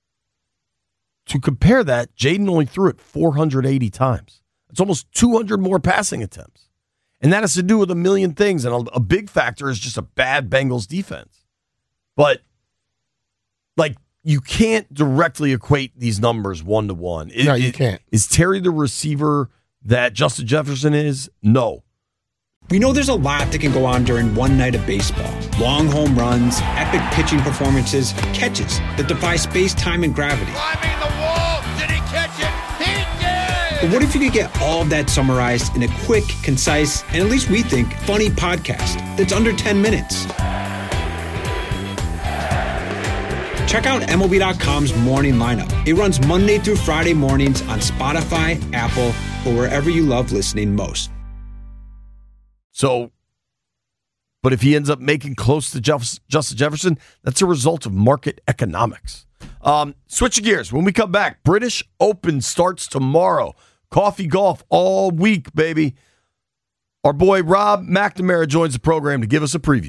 Speaker 9: To compare that, Jaden only threw it four hundred eighty times. It's almost two hundred more passing attempts. And that has to do with a million things. And a, a big factor is just a bad Bengals defense. But, like, you can't directly equate these numbers one to one.
Speaker 10: No, you can't.
Speaker 9: Is Terry the receiver that Justin Jefferson is? No.
Speaker 1: We know there's a lot that can go on during one night of baseball. Long home runs, epic pitching performances, catches that defy space, time, and gravity.
Speaker 2: Climbing the wall. Did he catch it? He did!
Speaker 1: But what if you could get all of that summarized in a quick, concise, and at least we think, funny podcast that's under ten minutes? Check out M L B dot com's Morning Lineup. It runs Monday through Friday mornings on Spotify, Apple, or wherever you love listening most.
Speaker 9: So, but if he ends up making close to Jeff, Justin Jefferson, that's a result of market economics. Um, switching gears. When we come back, British Open starts tomorrow. Coffee golf all week, baby. Our boy Rob McNamara joins the program to give us a preview.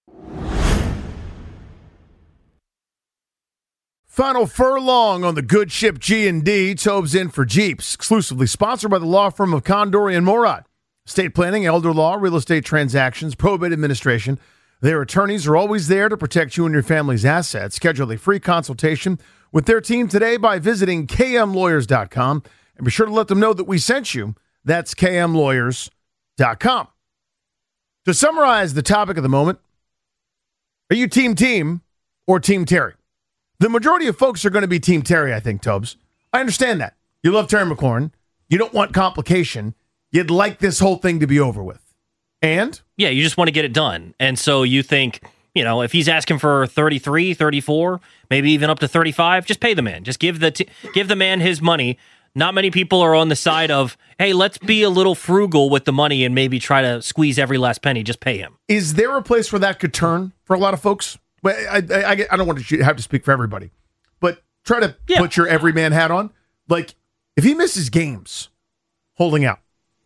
Speaker 12: Final furlong on the good ship G and D. Tobes in for Jeeps. Exclusively sponsored by the law firm of Condori and Morad. Estate planning, elder law, real estate transactions, probate administration. Their attorneys are always there to protect you and your family's assets. Schedule a free consultation with their team today by visiting K M lawyers dot com. And be sure to let them know that we sent you. That's K M lawyers dot com. To summarize the topic of the moment, are you team team or team Terry? The majority of folks are going to be team Terry, I think, Tobes. I understand that. You love Terry McLaurin. You don't want complication. You'd like this whole thing to be over with. And?
Speaker 13: Yeah, you just want to get it done. And so you think, you know, if he's asking for thirty-three, thirty-four, maybe even up to thirty-five, just pay the man. Just give the t- give the man his money. Not many people are on the side of, hey, let's be a little frugal with the money and maybe try to squeeze every last penny. Just pay him.
Speaker 12: Is there a place where that could turn for a lot of folks? But I, I, I, I don't want to have to speak for everybody, but try to
Speaker 13: Yeah.
Speaker 12: put your everyman hat on. Like, if he misses games holding out,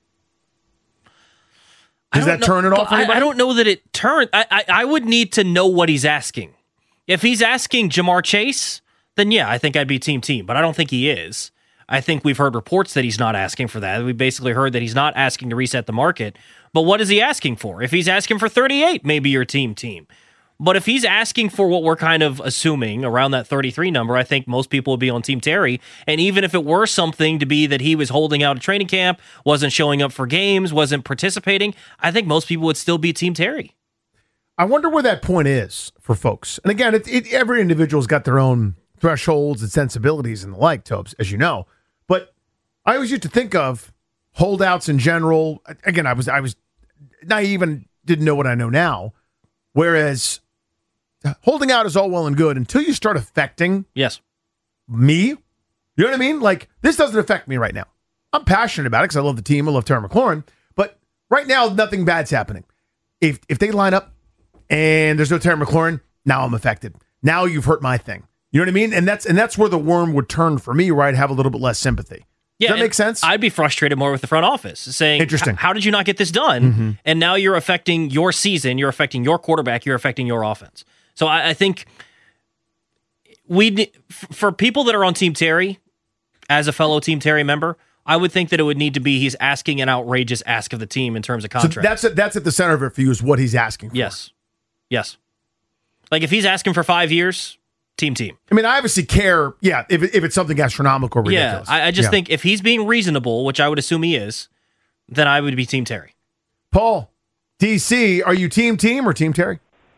Speaker 12: does
Speaker 13: I don't
Speaker 12: that turn
Speaker 13: know-
Speaker 12: it off for
Speaker 13: I,
Speaker 12: anybody?
Speaker 13: I don't know that it turned. I, I I would need to know what he's asking. If he's asking Jamar Chase, then yeah, I think I'd be team team. But I don't think he is. I think we've heard reports that he's not asking for that. We basically heard that he's not asking to reset the market. But what is he asking for? If he's asking for thirty-eight, maybe you're team team. But if he's asking for what we're kind of assuming around that thirty-three number, I think most people would be on Team Terry. And even if it were something to be that he was holding out a training camp, wasn't showing up for games, wasn't participating, I think most people would still be Team Terry.
Speaker 12: I wonder where that point is for folks. And again, it, it, every individual's got their own thresholds and sensibilities and the like, Tobes, as you know. But I always used to think of holdouts in general. Again, I was I was naive and didn't know what I know now. Whereas holding out is all well and good until you start affecting
Speaker 13: yes
Speaker 12: me. You know what I mean? Like, this doesn't affect me right now. I'm passionate about it because I love the team. I love Terry McLaurin. But right now, nothing bad's happening. If if they line up and there's no Terry McLaurin, now I'm affected. Now you've hurt my thing. You know what I mean? And that's and that's where the worm would turn for me, where I'd have a little bit less sympathy.
Speaker 13: Yeah,
Speaker 12: Does that
Speaker 13: and
Speaker 12: make sense?
Speaker 13: I'd be frustrated more with the front office, saying,
Speaker 12: Interesting.
Speaker 13: how did you not get this done?
Speaker 12: Mm-hmm.
Speaker 13: And now you're affecting your season, you're affecting your quarterback, you're affecting your offense. So I, I think we, for people that are on Team Terry, as a fellow Team Terry member, I would think that it would need to be he's asking an outrageous ask of the team in terms of
Speaker 12: So
Speaker 13: contract.
Speaker 12: that's at, that's at the center of it for you, is what he's asking for.
Speaker 13: Yes. Yes. Like if he's asking for five years, team team.
Speaker 12: I mean, I obviously care, yeah, if, it, if it's something astronomical or ridiculous.
Speaker 13: Yeah, I, I just
Speaker 12: Yeah.
Speaker 13: think if he's being reasonable, which I would assume he is, then I would be Team Terry.
Speaker 12: Paul, D C, are you team team or team Terry?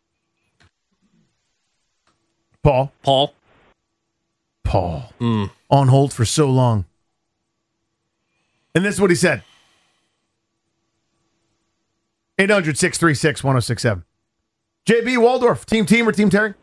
Speaker 12: Paul.
Speaker 13: Paul.
Speaker 12: Paul.
Speaker 13: Mm.
Speaker 12: On hold for so long. And this is what he said. eight hundred, six three six, one oh six seven. J B Waldorf, team team or team Terry?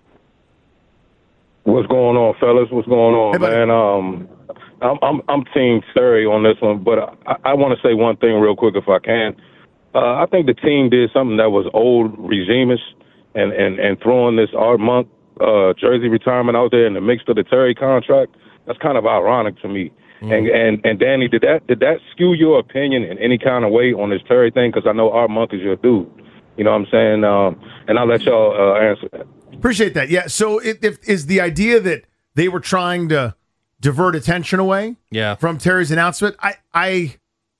Speaker 14: What's going on, fellas? What's going on, man? Um, I'm I'm I'm Team Terry on this one, but I, I want to say one thing real quick, if I can. Uh, I think the team did something that was old regimist, and and and throwing this Art Monk uh, jersey retirement out there in the mix of the Terry contract. That's kind of ironic to me. Mm. And and and Danny, did that did that skew your opinion in any kind of way on this Terry thing? Because I know Art Monk is your dude. You know what I'm saying? Um, and I'll let y'all uh, answer that.
Speaker 12: Appreciate that. Yeah. So it, if, is the idea that they were trying to divert attention away
Speaker 13: yeah.
Speaker 12: from Terry's announcement? I, I,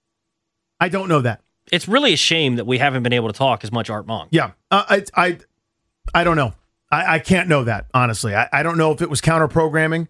Speaker 12: I don't know that.
Speaker 13: It's really a shame that we haven't been able to talk as much Art Monk.
Speaker 12: Yeah. Uh, I, I, I don't know. I, I can't know that, honestly. I, I don't know if it was counter programming.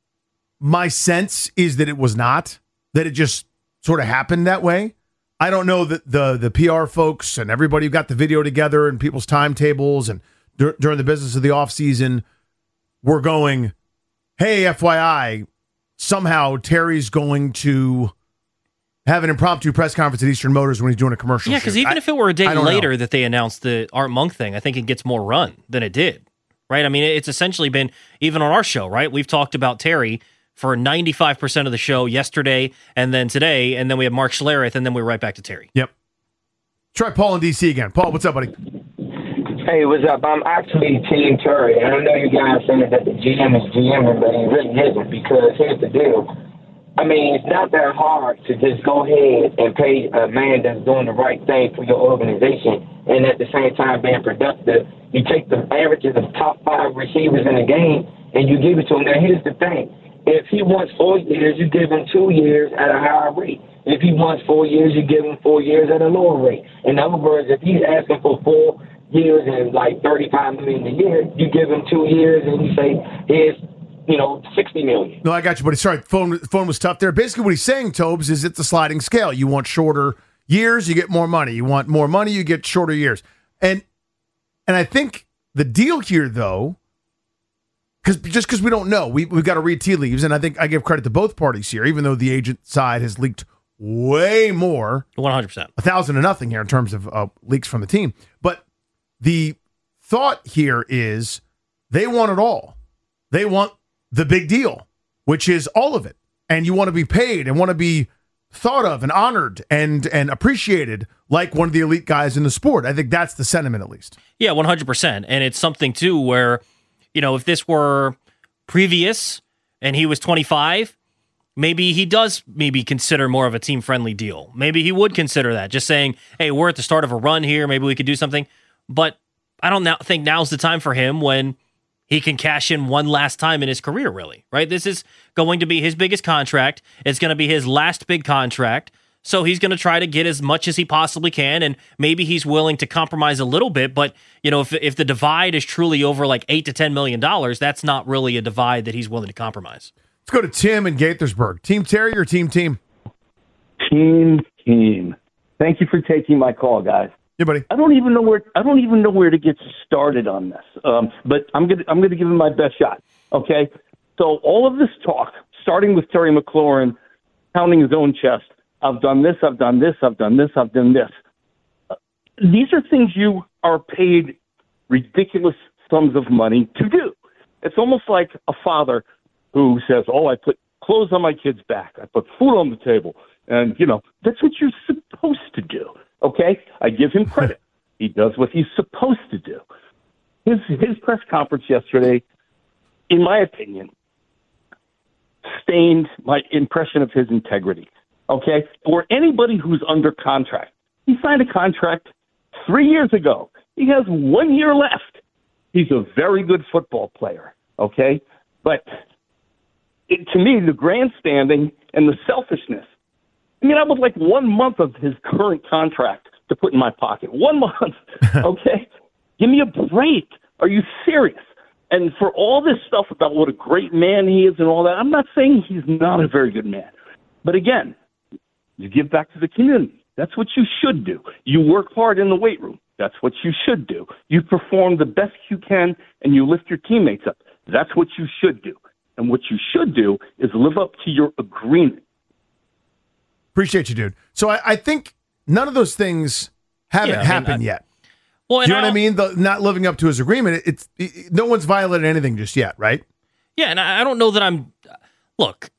Speaker 12: My sense is that it was not, that it just sort of happened that way. I don't know that the, the P R folks and everybody who got the video together and people's timetables and dur- during the business of the offseason were going, hey, F Y I, somehow Terry's going to have an impromptu press conference at Eastern Motors when he's doing a commercial.
Speaker 13: Yeah, because
Speaker 12: shoot.
Speaker 13: even
Speaker 12: I-
Speaker 13: if it were a day
Speaker 12: I don't
Speaker 13: later
Speaker 12: know.
Speaker 13: that they announced the Art Monk thing, I think it gets more run than it did, right? I mean, it's essentially been, even on our show, right? We've talked about Terry for ninety-five percent of the show yesterday and then today, and then we have Mark Schlereth, and then we're right back to Terry.
Speaker 12: Yep. Try Paul in D C again. Paul, what's up, buddy?
Speaker 15: Hey, what's up? I'm actually Team Terry, and I know you guys saying that the G M is GMing, but he really isn't, because here's the deal. I mean, it's not that hard to just go ahead and pay a man that's doing the right thing for your organization, and at the same time being productive. You take the averages of top five receivers in the game, and you give it to him. Now, here's the thing. If he wants four years, you give him two years at a higher rate. If he wants four years, you give him four years at a lower rate. In other words, if he's asking for four years and like thirty-five million dollars a year, you give him two years and you say, here's, you know, sixty million dollars.
Speaker 12: No, I got you, buddy. Sorry, phone phone was tough there. Basically, what he's saying, Tobes, is it's a sliding scale. You want shorter years, you get more money. You want more money, you get shorter years. And and I think the deal here, though, because just because we don't know, we we've got to read tea leaves, and I think I give credit to both parties here, even though the agent side has leaked way more,
Speaker 13: one hundred percent,
Speaker 12: a thousand to nothing here in terms of uh, leaks from the team. But the thought here is they want it all. They want the big deal, which is all of it. and you want to be paid and want to be thought of and honored and and appreciated like one of the elite guys in the sport. I think that's the sentiment, at least.
Speaker 13: Yeah, one hundred percent. And it's something, too, where, you know, if this were previous and he was twenty-five, maybe he does maybe consider more of a team-friendly deal. Maybe he would consider that, just saying, hey, we're at the start of a run here. Maybe we could do something. But I don't now think now's the time for him when he can cash in one last time in his career, really, right? This is going to be his biggest contract. It's going to be his last big contract. So he's going to try to get as much as he possibly can, and maybe he's willing to compromise a little bit. But, you know, if if the divide is truly over like eight to ten million dollars, that's not really a divide that he's willing to compromise.
Speaker 12: Let's go to Tim in Gaithersburg. Team Terry or Team Team?
Speaker 16: Team Team. Thank you for taking my call, guys.
Speaker 12: Yeah, buddy.
Speaker 16: I don't even know where I don't even know where to get started on this. Um, but I'm gonna I'm gonna give him my best shot. Okay. So all of this talk, starting with Terry McLaurin pounding his own chest. I've done this. I've done this. I've done this. I've done this. Uh, these are things you are paid ridiculous sums of money to do. It's almost like a father who says, "Oh, I put clothes on my kid's back. I put food on the table," and you know that's what you're supposed to do. Okay, I give him credit. He does what he's supposed to do. His his press conference yesterday, in my opinion, stained my impression of his integrity. Okay, for anybody who's under contract, he signed a contract three years ago. He has one year left. He's a very good football player. Okay, but it, to me, the grandstanding and the selfishness. I mean, I would like one month of his current contract to put in my pocket. One month, okay? Give me a break. Are you serious? And for all this stuff about what a great man he is and all that, I'm not saying he's not a very good man. But again, you give back to the community. That's what you should do. You work hard in the weight room. That's what you should do. You perform the best you can, and you lift your teammates up. That's what you should do. And what you should do is live up to your agreement.
Speaker 12: Appreciate you, dude. So I, I think none of those things haven't
Speaker 13: Yeah, I mean,
Speaker 12: happened
Speaker 13: I-
Speaker 12: yet.
Speaker 13: Well,
Speaker 12: Do
Speaker 13: and
Speaker 12: you know
Speaker 13: I
Speaker 12: what I
Speaker 13: don't-
Speaker 12: mean? The not living up to his agreement. It's it, no one's violated anything just yet, right?
Speaker 13: Yeah, and I I don't know that I'm. Look,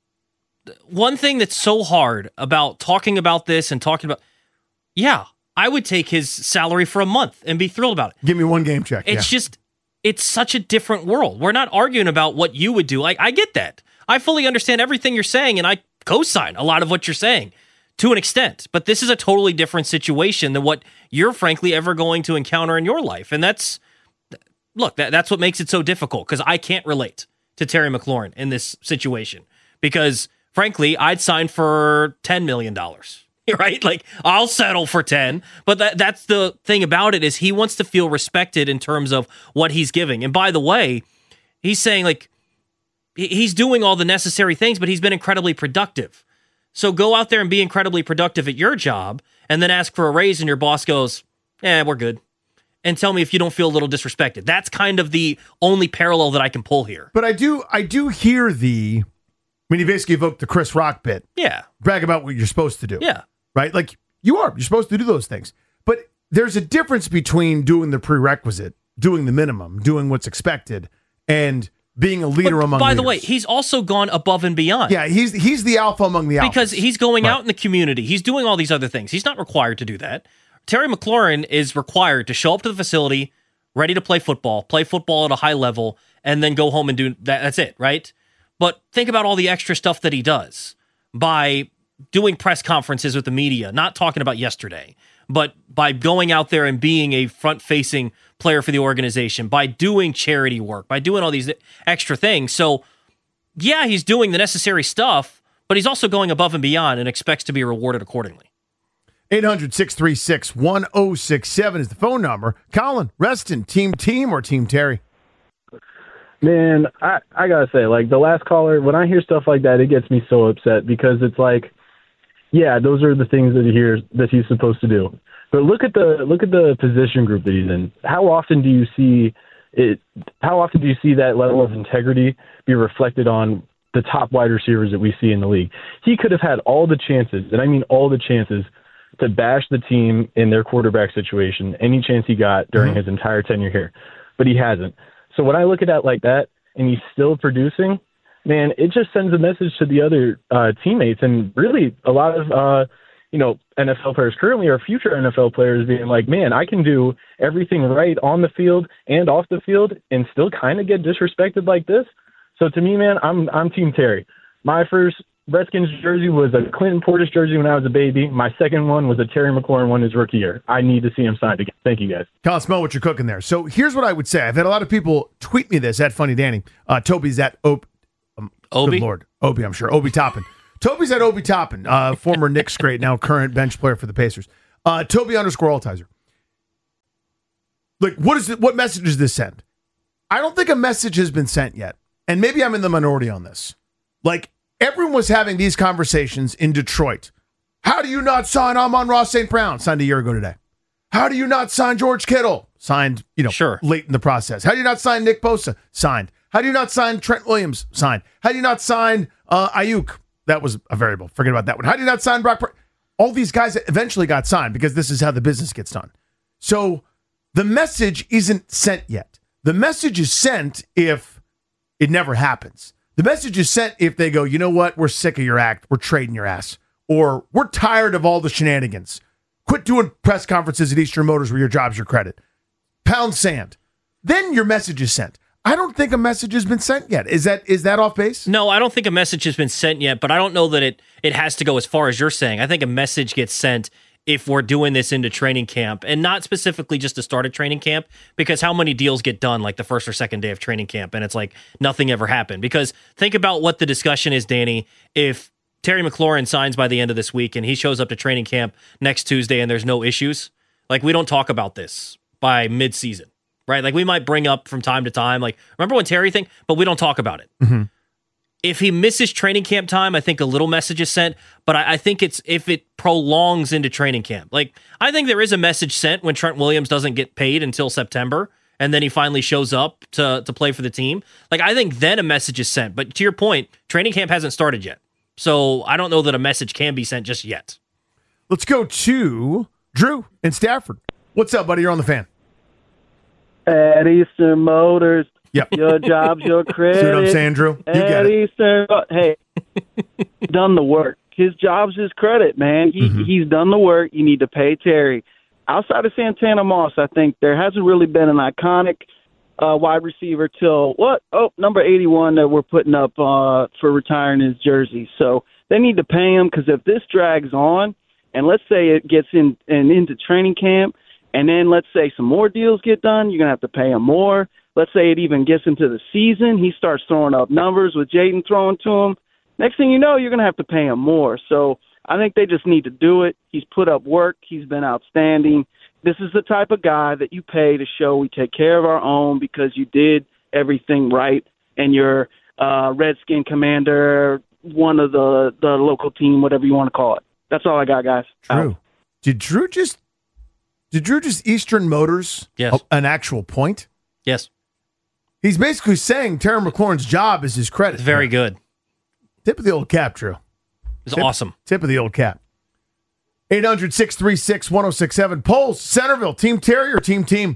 Speaker 13: one thing that's so hard about talking about this and talking about, yeah, I would take his salary for a month and be thrilled about it.
Speaker 12: Give me one game check.
Speaker 13: It's
Speaker 12: yeah.
Speaker 13: just, it's such a different world. We're not arguing about what you would do. Like, I get that. I fully understand everything you're saying, and I co-sign a lot of what you're saying to an extent. But this is a totally different situation than what you're frankly ever going to encounter in your life. And that's, look, that, that's what makes it so difficult, because I can't relate to Terry McLaurin in this situation. Because, frankly, I'd sign for ten million dollars. Right? Like, I'll settle for ten. But that that's the thing about it, is he wants to feel respected in terms of what he's giving. And by the way, he's saying, like, he- he's doing all the necessary things, but he's been incredibly productive. So go out there and be incredibly productive at your job, and then ask for a raise, and your boss goes, eh, we're good. And tell me if you don't feel a little disrespected. That's kind of the only parallel that I can pull here.
Speaker 12: But I do, I do hear the. I mean, he basically evoked the Chris Rock bit.
Speaker 13: Yeah.
Speaker 12: Brag about what you're supposed to do.
Speaker 13: Yeah.
Speaker 12: Right? Like, you are. You're supposed to do those things. But there's a difference between doing the prerequisite, doing the minimum, doing what's expected, and being a leader
Speaker 13: But
Speaker 12: among
Speaker 13: by
Speaker 12: leaders.
Speaker 13: the way, he's also gone above and beyond.
Speaker 12: Yeah, he's he's the alpha among the alphas.
Speaker 13: Because he's going
Speaker 12: Right.
Speaker 13: out in the community. He's doing all these other things. He's not required to do that. Terry McLaurin is required to show up to the facility, ready to play football, play football at a high level, and then go home and do that. That's it, right? But think about all the extra stuff that he does by doing press conferences with the media, not talking about yesterday, but by going out there and being a front-facing player for the organization, by doing charity work, by doing all these extra things. So, yeah, he's doing the necessary stuff, but he's also going above and beyond and expects to be rewarded accordingly.
Speaker 12: eight hundred, six three six, one oh six seven is the phone number. Colin, Reston, Team Team or Team Terry?
Speaker 17: Man, I, I gotta say, like, the last caller, when I hear stuff like that, it gets me so upset, because it's like, yeah, those are the things that he hears that he's supposed to do. But look at the look at the position group that he's in. How often do you see it? How often do you see that level of integrity be reflected on the top wide receivers that we see in the league? He could have had all the chances, and I mean all the chances, to bash the team in their quarterback situation any chance he got during
Speaker 12: Mm-hmm.
Speaker 17: his entire tenure here, but he hasn't. So when I look at that like that, and he's still producing, man, it just sends a message to the other uh, teammates, and really a lot of uh, you know N F L players currently or future N F L players being like, man, I can do everything right on the field and off the field and still kind of get disrespected like this. So to me, man, I'm I'm Team Terry. My first Redskins jersey was a Clinton Portis jersey when I was a baby. My second one was a Terry McLaurin one his rookie year. I need to see him signed again. Thank you, guys.
Speaker 12: Can't smell what you're cooking there. So here's what I would say. I've had a lot of people tweet me this at Funny Danny. Uh, Toby's at Ob- um,
Speaker 13: Obi?
Speaker 12: Good Lord. Obi, I'm sure. Obi Toppin. Toby's at Obi Toppin, uh, former Knicks great, now current bench player for the Pacers. Uh, Toby underscore Altizer. Like, what is it? What message does this send? I don't think a message has been sent yet. And maybe I'm in the minority on this. Like, everyone was having these conversations in Detroit. How do you not sign Amon-Ra Saint Brown? Signed a year ago today. How do you not sign George Kittle? Signed, you know,
Speaker 13: sure.
Speaker 12: late in the process. How do you not sign Nick Bosa? Signed. How do you not sign Trent Williams? Signed. How do you not sign uh, Ayuk? That was a variable. Forget about that one. How do you not sign Brock Pur- All these guys eventually got signed because this is how the business gets done. So the message isn't sent yet. The message is sent if it never happens. The message is sent if they go, you know what? We're sick of your act. We're trading your ass. Or we're tired of all the shenanigans. Quit doing press conferences at Eastern Motors where your job's your credit. Pound sand. Then your message is sent. I don't think a message has been sent yet. Is that is that off base?
Speaker 13: No, I don't think a message has been sent yet, but I don't know that it it has to go as far as you're saying. I think a message gets sent if we're doing this into training camp, and not specifically just to start a training camp, because how many deals get done like the first or second day of training camp and it's like nothing ever happened? Because think about what the discussion is, Danny. If Terry McLaurin signs by the end of this week and he shows up to training camp next Tuesday and there's no issues, like we don't talk about this by midseason, right? Like we might bring up from time to time, like remember when Terry thing, but we don't talk about it.
Speaker 12: Mm-hmm.
Speaker 13: If he misses training camp time, I think a little message is sent, but I, I think it's if it prolongs into training camp. Like, I think there is a message sent when Trent Williams doesn't get paid until September, and then he finally shows up to, to play for the team. Like, I think then a message is sent. But to your point, training camp hasn't started yet. So I don't know that a message can be sent just yet.
Speaker 12: Let's go to Drew in Stafford. What's up, buddy? You're on the fan.
Speaker 18: At Eastern Motors.
Speaker 12: Yep.
Speaker 18: Your job's your credit.
Speaker 12: See what I'm saying, Drew? You get
Speaker 18: At
Speaker 12: it.
Speaker 18: Eastern, hey, done the work. His job's his credit, man. He,
Speaker 12: Mm-hmm.
Speaker 18: He's done the work. You need to pay Terry. Outside of Santana Moss, I think there hasn't really been an iconic uh, wide receiver till, what? Oh, number eighty-one that we're putting up uh, for retiring his jersey. So they need to pay him, because if this drags on, and let's say it gets in and into training camp, and then let's say some more deals get done, you're going to have to pay him more. Let's say it even gets into the season. He starts throwing up numbers with Jaden throwing to him. Next thing you know, you're going to have to pay him more. So I think they just need to do it. He's put up work. He's been outstanding. This is the type of guy that you pay to show we take care of our own because you did everything right and you're uh, Redskin commander, one of the, the local team, whatever you want to call it. That's all I got, guys.
Speaker 12: Drew, did Drew just did Drew just Eastern Motors
Speaker 13: yes.
Speaker 12: a, an actual point?
Speaker 13: Yes.
Speaker 12: He's basically saying Terry McLaurin's job is his credit.
Speaker 13: It's very good.
Speaker 12: Tip of the old cap, Drew.
Speaker 13: It's
Speaker 12: tip,
Speaker 13: awesome.
Speaker 12: Tip of the old cap. eight hundred, six three six, one oh six seven. Polls, Centerville, Team Terry or Team Team?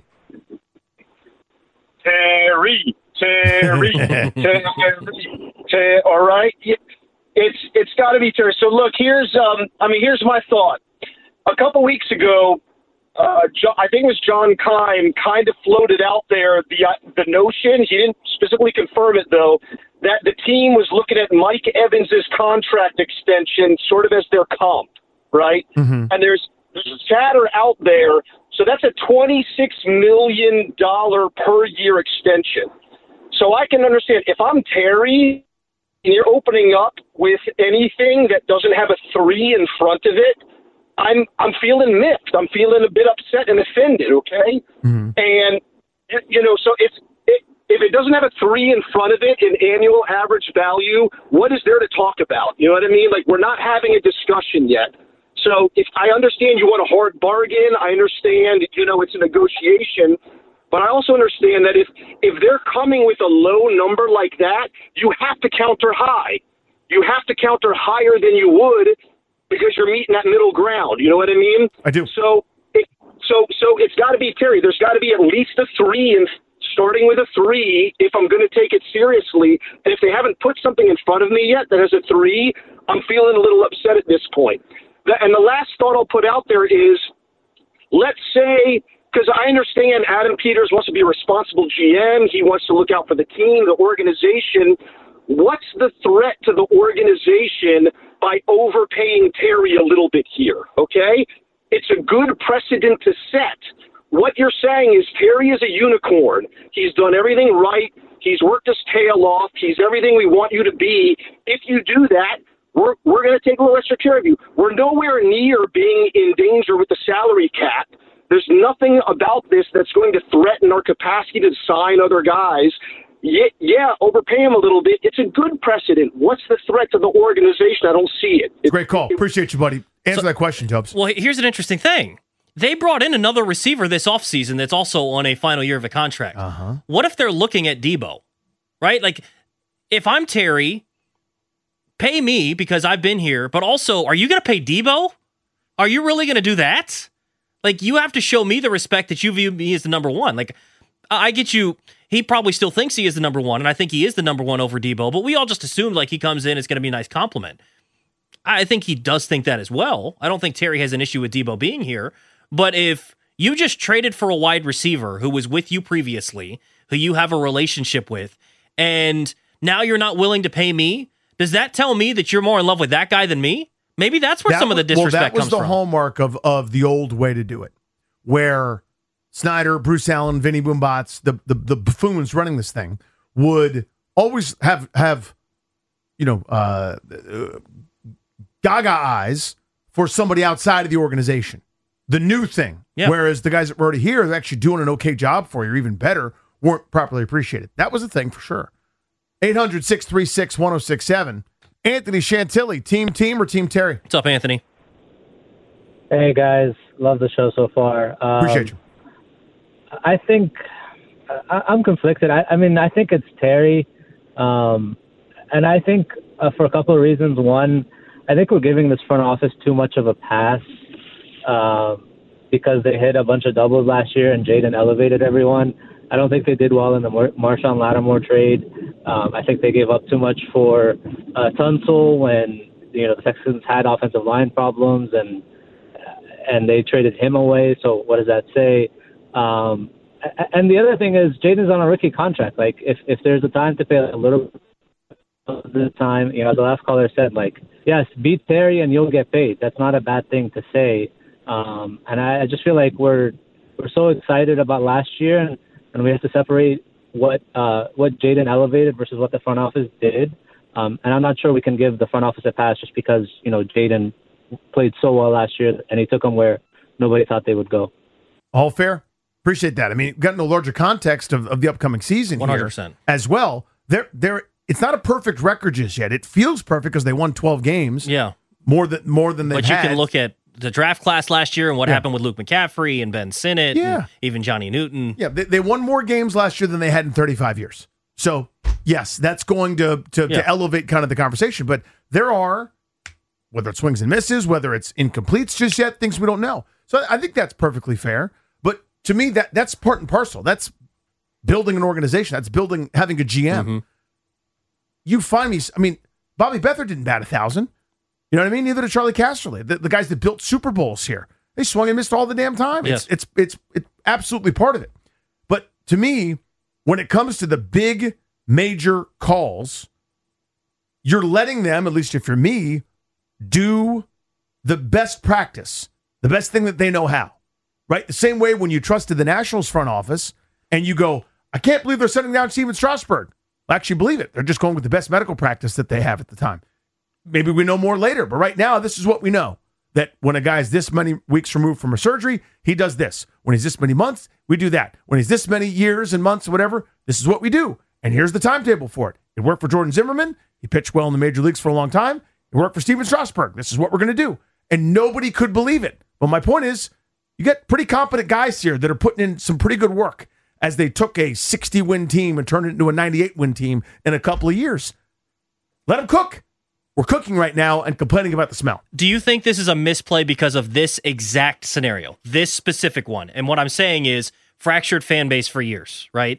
Speaker 19: Terry, Terry, Terry, Terry. All right, it's it's got to be Terry. So look, here's um, I mean, here's my thought. A couple weeks ago, uh, John, I think it was John Keim kind of floated out there the uh, the notion. He didn't specifically confirm it though, that the team was looking at Mike Evans's contract extension sort of as their comp, right?
Speaker 12: Mm-hmm.
Speaker 19: And there's there's chatter out there. So that's a twenty-six million dollars per year extension. So I can understand if I'm Terry and you're opening up with anything that doesn't have a three in front of it, I'm I'm feeling miffed. I'm feeling a bit upset and offended, okay?
Speaker 12: Mm-hmm.
Speaker 19: And, you know, so it's, it, if it doesn't have a three in front of it in annual average value, what is there to talk about? You know what I mean? Like, we're not having a discussion yet. So if I understand you want a hard bargain, I understand, you know, it's a negotiation, but I also understand that if, if they're coming with a low number like that, you have to counter high. You have to counter higher than you would because you're meeting that middle ground. You know what I mean?
Speaker 12: I do.
Speaker 19: So, it, so, so it's got to be Terry. There's got to be at least a three in starting with a three if I'm going to take it seriously. And if they haven't put something in front of me yet that has a three, I'm feeling a little upset at this point. The, and the last thought I'll put out there is, let's say, because I understand Adam Peters wants to be a responsible G M. He wants to look out for the team, the organization. What's the threat to the organization by overpaying Terry a little bit here, okay? It's a good precedent to set. What you're saying is Terry is a unicorn. He's done everything right. He's worked his tail off. He's everything we want you to be. If you do that, we're, we're going to take a little extra care of you. We're nowhere near being in danger with the salary cap. There's nothing about this that's going to threaten our capacity to sign other guys. Yeah, yeah, overpay him a little bit. It's a good precedent. What's the threat to the organization? I don't see it. it
Speaker 12: Great call.
Speaker 19: It,
Speaker 12: Appreciate you, buddy. Answer
Speaker 13: So-
Speaker 12: that question, Tubbs.
Speaker 13: Well, here's an interesting thing. They brought in another receiver this offseason that's also on a final year of a contract.
Speaker 12: Uh-huh.
Speaker 13: What if they're looking at Debo, right? Like, if I'm Terry, pay me because I've been here, but also, are you going to pay Debo? Are you really going to do that? Like, you have to show me the respect that you view me as the number one. Like, I get you. He probably still thinks he is the number one, and I think he is the number one over Debo, but we all just assumed, like, he comes in, it's going to be a nice compliment. I think he does think that as well. I don't think Terry has an issue with Debo being here. But if you just traded for a wide receiver who was with you previously, who you have a relationship with, and now you're not willing to pay me, does that tell me that you're more in love with that guy than me? Maybe that's where
Speaker 12: That
Speaker 13: some of the
Speaker 12: was-
Speaker 13: disrespect
Speaker 12: well,
Speaker 13: comes
Speaker 12: that was the
Speaker 13: from.
Speaker 12: hallmark of, of the old way to do it, where Snyder, Bruce Allen, Vinny Boombots, the, the the buffoons running this thing, would always have have you know uh, uh, gaga eyes for somebody outside of the organization. The new thing.
Speaker 13: Yeah.
Speaker 12: Whereas the guys that were already here are actually doing an okay job for you, or even better, weren't properly appreciated. That was a thing for sure. eight hundred, six three six, one oh six seven. Anthony Chantilly, team team or team Terry?
Speaker 13: What's up, Anthony?
Speaker 20: Hey, guys. Love the show so far. Um,
Speaker 12: Appreciate you.
Speaker 20: I think I, I'm conflicted. I, I mean, I think it's Terry. Um, and I think uh, for a couple of reasons. One, I think we're giving this front office too much of a pass. Um, because they hit a bunch of doubles last year and Jaden elevated everyone. I don't think they did well in the Mar- Marshawn Lattimore trade. Um, I think they gave up too much for uh, Tunsil when you know the Texans had offensive line problems and and they traded him away. So what does that say? Um, and the other thing is Jaden's on a rookie contract. Like if, if there's a time to pay a little of the time, you know, the last caller said, like, yes, beat Terry and you'll get paid. That's not a bad thing to say. Um, and I, I just feel like we're we're so excited about last year, and, and we have to separate what uh, what Jaden elevated versus what the front office did. Um, and I'm not sure we can give the front office a pass just because you know Jaden played so well last year and he took them where nobody thought they would go.
Speaker 12: All fair. Appreciate that. I mean, got in the larger context of, of the upcoming season
Speaker 13: one hundred percent.
Speaker 12: Here as well. They're, they're, it's not a perfect record just yet. It feels perfect because they won twelve games.
Speaker 13: Yeah.
Speaker 12: More than more than they've
Speaker 13: But you
Speaker 12: had.
Speaker 13: can look at the draft class last year and what
Speaker 12: Yeah.
Speaker 13: happened with Luke McCaffrey and Ben Sinnott
Speaker 12: Yeah.
Speaker 13: and even Johnny Newton.
Speaker 12: Yeah, they, they won more games last year than they had in thirty-five years. So, yes, that's going to to,
Speaker 13: Yeah.
Speaker 12: to elevate kind of the conversation. But there are, whether it's swings and misses, whether it's incompletes just yet, things we don't know. So I think that's perfectly fair. But to me, that that's part and parcel. That's building an organization. That's building, having a G M.
Speaker 13: Mm-hmm.
Speaker 12: You find me, I mean, Bobby Beathard didn't bat a thousand. You know what I mean? Neither did Charlie Casserly. The, the guys that built Super Bowls here. They swung and missed all the damn time.
Speaker 13: Yes.
Speaker 12: It's, it's, it's, it's absolutely part of it. But to me, when it comes to the big major calls, you're letting them, at least if you're me, do the best practice, the best thing that they know how, right? The same way when you trusted the Nationals front office and you go, I can't believe they're sending down Steven Strasburg. I actually believe it. They're just going with the best medical practice that they have at the time. Maybe we know more later, but right now, this is what we know. That when a guy's this many weeks removed from a surgery, he does this. When he's this many months, we do that. When he's this many years and months, whatever, this is what we do. And here's the timetable for it. It worked for Jordan Zimmerman. He pitched well in the major leagues for a long time. It worked for Steven Strasburg. This is what we're going to do. And nobody could believe it. But my point is, you get pretty competent guys here that are putting in some pretty good work as they took a sixty-win team and turned it into a ninety-eight-win team in a couple of years. Let them cook. We're cooking right now and complaining about the smell.
Speaker 13: Do you think this is a misplay because of this exact scenario, this specific one? And what I'm saying is fractured fan base for years, right?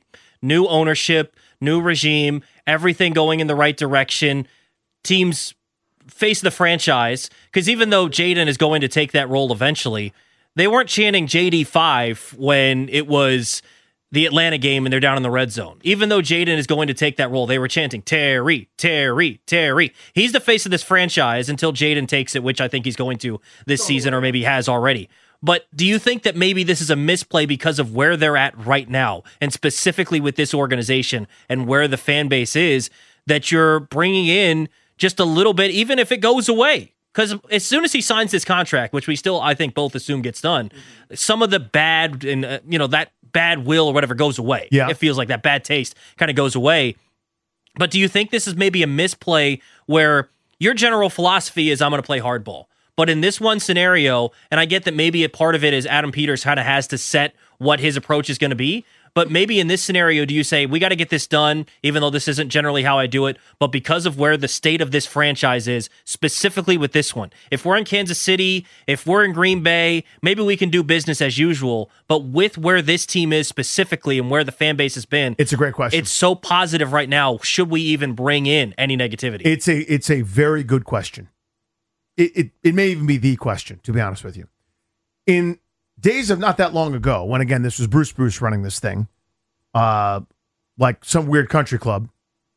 Speaker 13: new ownership, new regime, everything going in the right direction. Teams face the franchise, because even though Jaden is going to take that role eventually, they weren't chanting J D five when it was the Atlanta game and they're down in the red zone. Even though Jaden is going to take that role, they were chanting Terry, Terry, Terry. He's the face of this franchise until Jaden takes it, which I think he's going to this season, or maybe has already. But do you think that maybe this is a misplay because of where they're at right now, and specifically with this organization and where the fan base is, that you're bringing in just a little bit, even if it goes away? Because as soon as he signs this contract, which we still, I think, both assume gets done, some of the bad and uh, you know that bad will or whatever goes away.
Speaker 12: Yeah.
Speaker 13: It feels like that bad taste kind of goes away. But do you think this is maybe a misplay where your general philosophy is I'm going to play hardball, but in this one scenario, and I get that maybe a part of it is Adam Peters kind of has to set what his approach is going to be, but maybe in this scenario, do you say, we got to get this done, even though this isn't generally how I do it, but because of where the state of this franchise is, specifically with this one, if we're in Kansas City, if we're in Green Bay, maybe we can do business as usual, but with where this team is specifically and where the fan base has been,
Speaker 12: it's a great question.
Speaker 13: It's so positive right now. Should we even bring in any negativity?
Speaker 12: It's a it's a very good question. It, it it may even be the question, to be honest with you. In days of not that long ago, when again this was Bruce Bruce running this thing, uh, like some weird country club,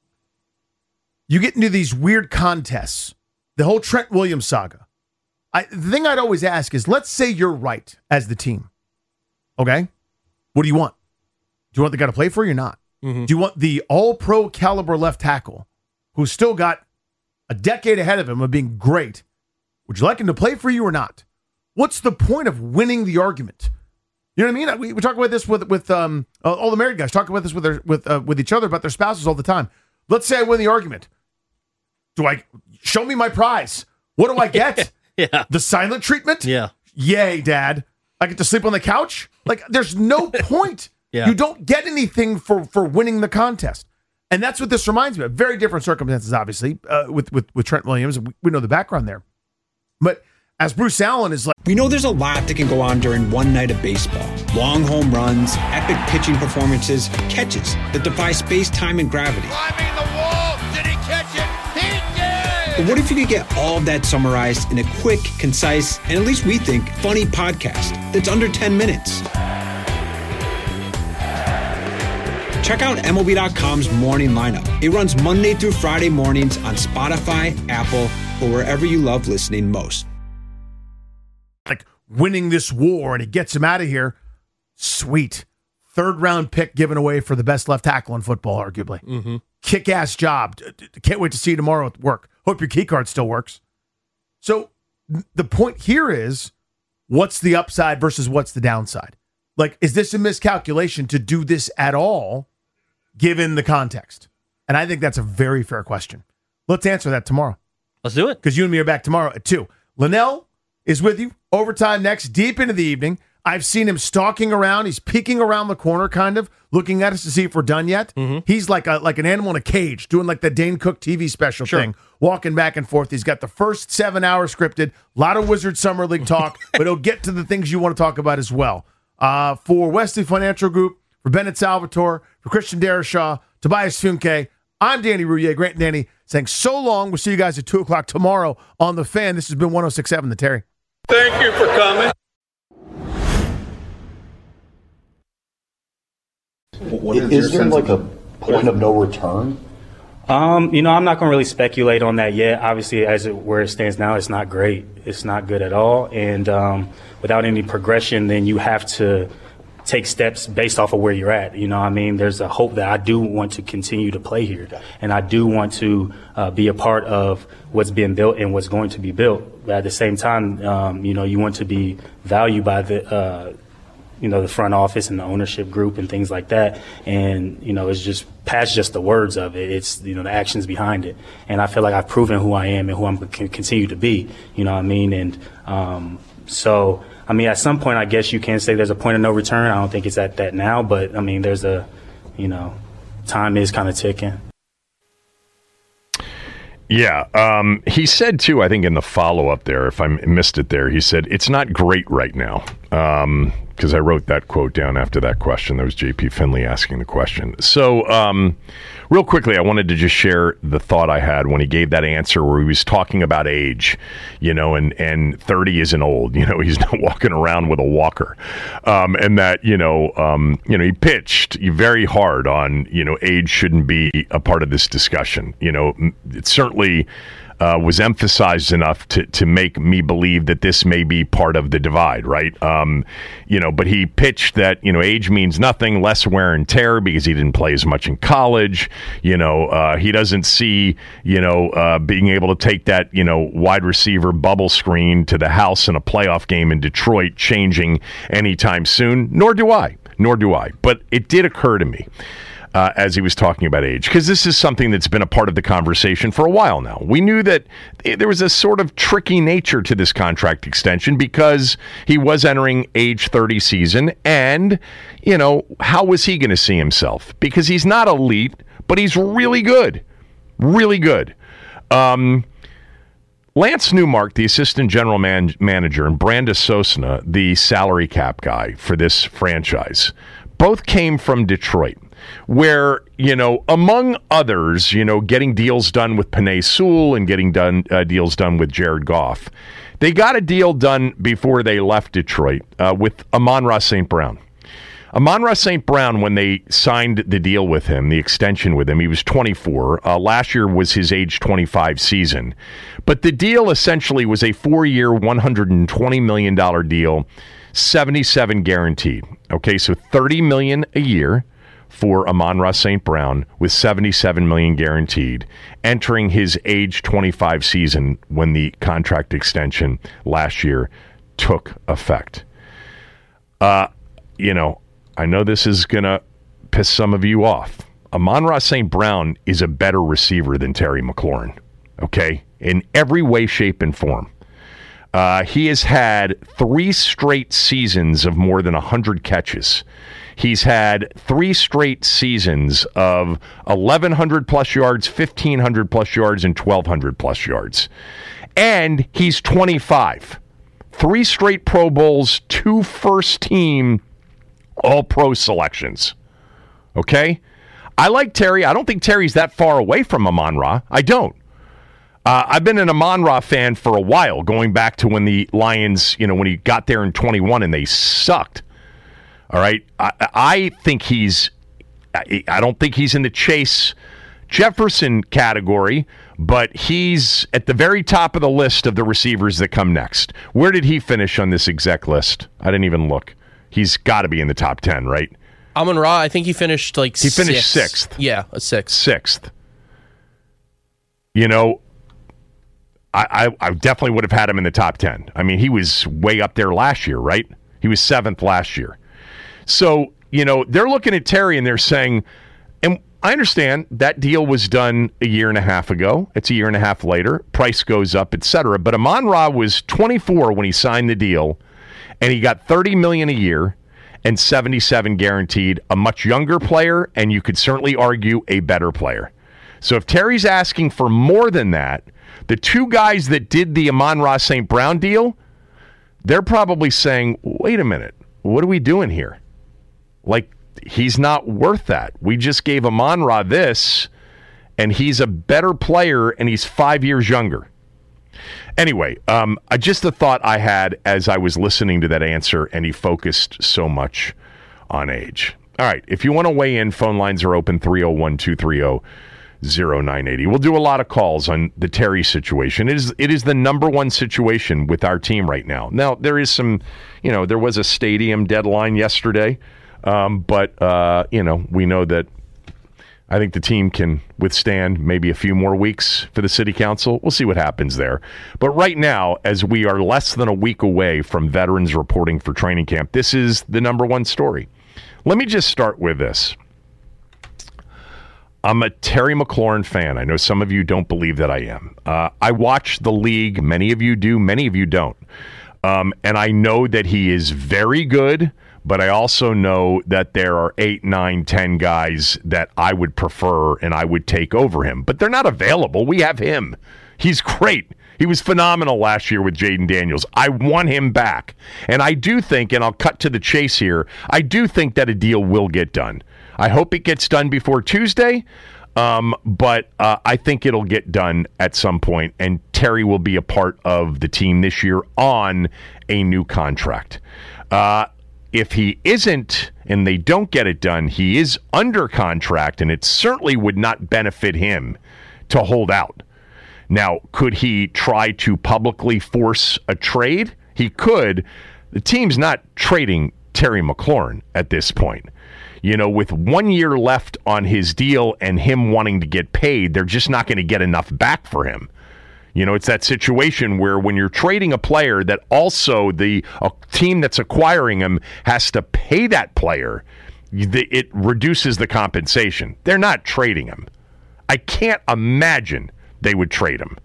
Speaker 12: you get into these weird contests. The whole Trent Williams saga. I, the thing I'd always ask is, let's say you're right as the team. Okay, what do you want? Do you want the guy to play for you or not? Mm-hmm. Do you want the all-pro caliber left tackle who's still got a decade ahead of him of being great? Would you like him to play for you or not? What's the point of winning the argument? You know what I mean? We, we talk about this with with um, all the married guys. Talk about this with their, with uh, with each other about their spouses all the time. Let's say I win the argument. Do I show me my prize? What do I get?
Speaker 13: Yeah,
Speaker 12: the silent treatment.
Speaker 13: Yeah,
Speaker 12: yay, Dad! I get to sleep on the couch. Like, there's no point.
Speaker 13: Yeah.
Speaker 12: You don't get anything for for winning the contest, and that's what this reminds me of. Very different circumstances, obviously, uh, with with with Trent Williams. We, we know the background there, but as Bruce Allen is like,
Speaker 1: we know there's a lot that can go on during one night of baseball. Long home runs, epic pitching performances, catches that defy space, time, and gravity.
Speaker 2: Climbing the wall. Did he catch it? He did!
Speaker 1: But what if you could get all of that summarized in a quick, concise, and at least we think, funny podcast that's under ten minutes? Check out M L B dot com's Morning Lineup. It runs Monday through Friday mornings on Spotify, Apple, or wherever you love listening most.
Speaker 12: Like, winning this war, and it gets him out of here. Sweet. Third round pick given away for the best left tackle in football, arguably.
Speaker 13: Mm-hmm.
Speaker 12: Kick-ass job. Can't wait to see you tomorrow at work. Hope your key card still works. So the point here is, what's the upside versus what's the downside? Like, is this a miscalculation to do this at all, given the context? And I think that's a very fair question. Let's answer that tomorrow.
Speaker 13: Let's do it.
Speaker 12: Because you and me are back tomorrow at two. Linnell is with you. Overtime next, deep into the evening. I've seen him stalking around. He's peeking around the corner, kind of, looking at us to see if we're done yet. Mm-hmm. He's like a, like an animal in a cage, doing like the Dane Cook T V special sure. thing, walking back and forth. He's got the first seven hours scripted, a lot of Wizard Summer League talk, but he'll get to the things you want to talk about as well. Uh, for Wesley Financial Group, for Bennett Salvatore, for Christian Darashaw, Tobias Funke, I'm Danny Rouillet, Grant and Danny, saying so long. We'll see you guys at two o'clock tomorrow on The Fan. This has been one oh six point seven The Terry.
Speaker 21: Thank you for coming.
Speaker 22: Is, is there like a point of no return?
Speaker 23: Um, you know, I'm not going to really speculate on that yet. Obviously, as it, where it stands now, it's not great. It's not good at all. And um, without any progression, then you have to take steps based off of where you're at. You know, I mean, there's a hope that I do want to continue to play here, and I do want to uh, be a part of what's being built and what's going to be built. But at the same time, um, you know, you want to be valued by the, uh, you know, the front office and the ownership group and things like that. And, you know, it's just past just the words of it. It's, you know, the actions behind it. And I feel like I've proven who I am and who I'm going to continue to be, you know what I mean? And um, so, I mean, at some point, I guess you can say there's a point of no return. I don't think it's at that now, but, I mean, there's a, you know, time is kind of ticking.
Speaker 24: Yeah. Um, he said, too, I think in the follow-up there, if I missed it there, he said, it's not great right now.
Speaker 3: Um, because I wrote that quote down after that question. That was J P Finley asking the question. So, um, real quickly, I wanted to just share the thought I had when he gave that answer where he was talking about age, you know, and, and thirty isn't old. You know, he's not walking around with a walker. Um, and that, you know, um, you know, he pitched very hard on, you know, age shouldn't be a part of this discussion. You know, it certainly Uh, was emphasized enough to to make me believe that this may be part of the divide, right? Um, you know, but he pitched that, you know, age means nothing, less wear and tear because he didn't play as much in college. You know, uh, he doesn't see, you know, uh, being able to take that, you know, wide receiver bubble screen to the house in a playoff game in Detroit changing anytime soon, nor do I, nor do I. But it did occur to me. Uh, as he was talking about age, because this is something that's been a part of the conversation for a while now. We knew that there was a sort of tricky nature to this contract extension because he was entering age thirty season, and, you know, how was he going to see himself? Because he's not elite, but he's really good. Really good. Um, Lance Newmark, the assistant general man- manager, and Brandis Sosna, the salary cap guy for this franchise, both came from Detroit, where, you know, among others, you know, getting deals done with Penei Sewell and getting done uh, deals done with Jared Goff. They got a deal done before they left Detroit uh, with Amon-Ra Saint Brown. Amon-Ra Saint Brown, when they signed the deal with him, the extension with him, he was twenty-four. Uh, last year was his age twenty-five season. But the deal essentially was a four-year, one hundred twenty million dollars deal, seventy-seven guaranteed. Okay, so thirty million dollars a year for Amon-Ra Saint Brown with seventy-seven million dollars guaranteed, entering his age twenty-five season when the contract extension last year took effect. Uh, you know, I know this is going to piss some of you off. Amon-Ra Saint Brown is a better receiver than Terry McLaurin, okay, in every way, shape, and form. Uh, he has had three straight seasons of more than one hundred catches. He's had three straight seasons of eleven hundred plus yards, fifteen hundred plus yards, and twelve hundred plus yards. And he's twenty-five. Three straight Pro Bowls, two first-team All-Pro selections. Okay? I like Terry. I don't think Terry's that far away from Amon-Ra. I don't. Uh, I've been an Amon-Ra fan for a while, going back to when the Lions, you know, when he got there in twenty-one and they sucked. All right. I, I think he's, I, I don't think he's in the Chase Jefferson category, but he's at the very top of the list of the receivers that come next. Where did he finish on this exec list? I didn't even look. He's got to be in the top ten, right?
Speaker 4: Amon-Ra, I think he finished like
Speaker 3: He finished
Speaker 4: sixth.
Speaker 3: sixth.
Speaker 4: Yeah, a sixth.
Speaker 3: Sixth. You know, I, I, I definitely would have had him in the top ten. I mean, he was way up there last year, right? He was seventh last year. So, you know, they're looking at Terry and they're saying, and I understand that deal was done a year and a half ago. It's a year and a half later. Price goes up, et cetera. But Amon-Ra was twenty-four when he signed the deal, and he got thirty million dollars a year and seventy-seven guaranteed, a much younger player, and you could certainly argue a better player. So if Terry's asking for more than that, the two guys that did the Amon-Ra Saint Brown deal, they're probably saying, wait a minute, what are we doing here? Like, he's not worth that. We just gave Amon-Ra this, and he's a better player, and he's five years younger. Anyway, um, I just the thought I had as I was listening to that answer, and he focused so much on age. All right, if you want to weigh in, phone lines are open, three oh one, two three oh, oh nine eight oh. We'll do a lot of calls on the Terry situation. It is it is the number one situation with our team right now. Now, there is some, you know, there was a stadium deadline yesterday. Um, but, uh, you know, we know that I think the team can withstand maybe a few more weeks for the city council. We'll see what happens there. But right now, as we are less than a week away from veterans reporting for training camp, this is the number one story. Let me just start with this. I'm a Terry McLaurin fan. I know some of you don't believe that I am. Uh, I watch the league. Many of you do. Many of you don't. Um, and I know that he is very good. But I also know that there are eight, nine, ten guys that I would prefer and I would take over him. But they're not available. We have him. He's great. He was phenomenal last year with Jaden Daniels. I want him back. And I do think, and I'll cut to the chase here, I do think that a deal will get done. I hope it gets done before Tuesday, um, but uh, I think it'll get done at some point, and Terry will be a part of the team this year on a new contract. Uh, if he isn't, and they don't get it done, he is under contract, and it certainly would not benefit him to hold out. Now, could he try to publicly force a trade? He could. The team's not trading Terry McLaurin at this point. You know, with one year left on his deal and him wanting to get paid, they're just not going to get enough back for him. You know, it's that situation where when you're trading a player that also the a team that's acquiring him has to pay that player, it reduces the compensation. They're not trading him. I can't imagine they would trade him.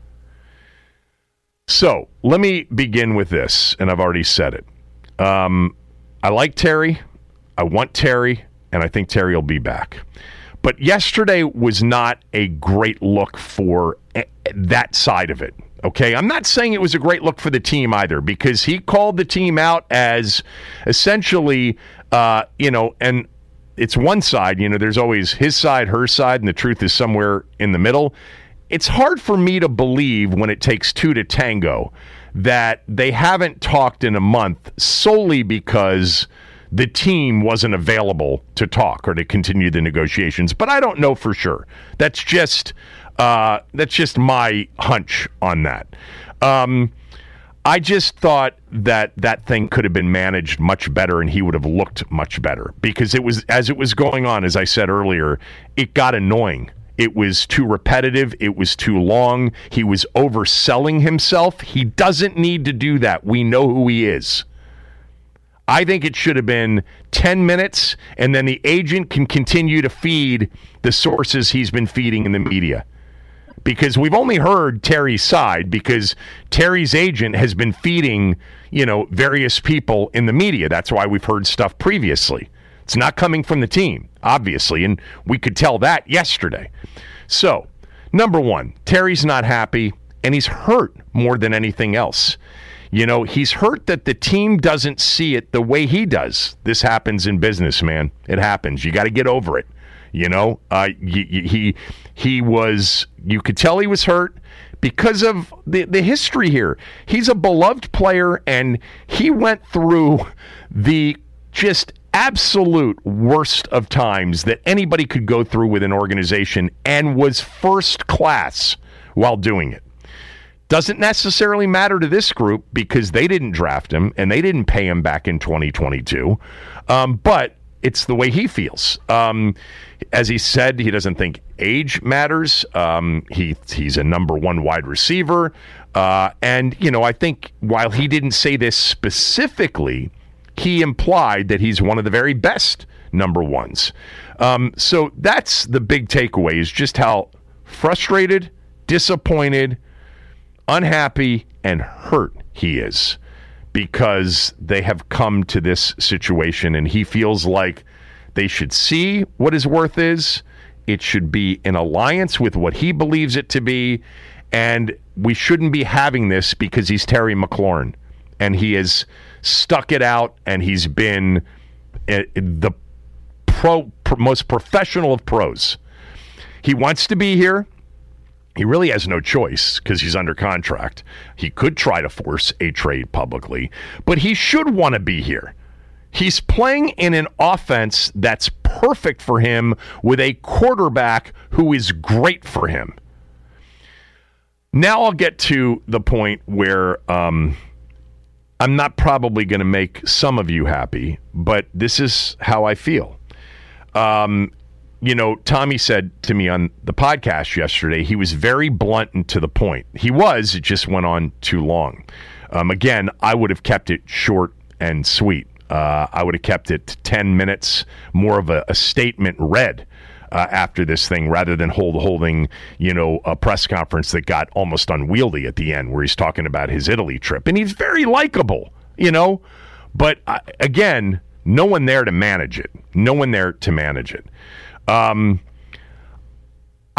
Speaker 3: So let me begin with this, and I've already said it. Um, I like Terry. I want Terry, and I think Terry will be back. But yesterday was not a great look for that side of it. Okay, I'm not saying it was a great look for the team either, because he called the team out as essentially, uh, you know, and it's one side, you know, there's always his side, her side, and the truth is somewhere in the middle. It's hard for me to believe when it takes two to tango that they haven't talked in a month solely because the team wasn't available to talk or to continue the negotiations. But I don't know for sure. That's just uh, that's just my hunch on that. Um, I just thought that that thing could have been managed much better and he would have looked much better, because it was, as it was going on, as I said earlier, it got annoying. It was too repetitive. It was too long. He was overselling himself. He doesn't need to do that. We know who he is. I think it should have been ten minutes, and then the agent can continue to feed the sources he's been feeding in the media. Because we've only heard Terry's side, because Terry's agent has been feeding, you know, various people in the media. That's why we've heard stuff previously. It's not coming from the team, obviously, and we could tell that yesterday. So, number one, Terry's not happy, and he's hurt more than anything else. You know, he's hurt that the team doesn't see it the way he does. This happens in business, man. It happens. You got to get over it. You know, uh, he, he he was, you could tell he was hurt because of the, the history here. He's a beloved player, and he went through the just absolute worst of times that anybody could go through with an organization, and was first class while doing it. Doesn't necessarily matter to this group because they didn't draft him and they didn't pay him back in twenty twenty-two. Um, but it's the way he feels. Um, as he said, he doesn't think age matters. Um, he he's a number one wide receiver. Uh, and, you know, I think while he didn't say this specifically, he implied that he's one of the very best number ones. Um, so that's the big takeaway, is just how frustrated, disappointed, unhappy, and hurt he is, because they have come to this situation, and he feels like they should see what his worth is. It should be in alliance with what he believes it to be, and we shouldn't be having this because he's Terry McLaurin, and he has stuck it out, and he's been uh, the pro, pro most professional of pros. He wants to be here. He really has no choice because he's under contract. He could try to force a trade publicly, but he should want to be here. He's playing in an offense that's perfect for him with a quarterback who is great for him. Now I'll get to the point where um, I'm not probably going to make some of you happy, but this is how I feel. Um, you know, Tommy said to me on the podcast yesterday, he was very blunt and to the point. He was, it just went on too long. Um, again, I would have kept it short and sweet. Uh, I would have kept it ten minutes, more of a, a statement read uh, after this thing, rather than hold holding, you know, a press conference that got almost unwieldy at the end, where he's talking about his Italy trip. And he's very likable, you know, but uh, again, no one there to manage it. No one there to manage it. Um,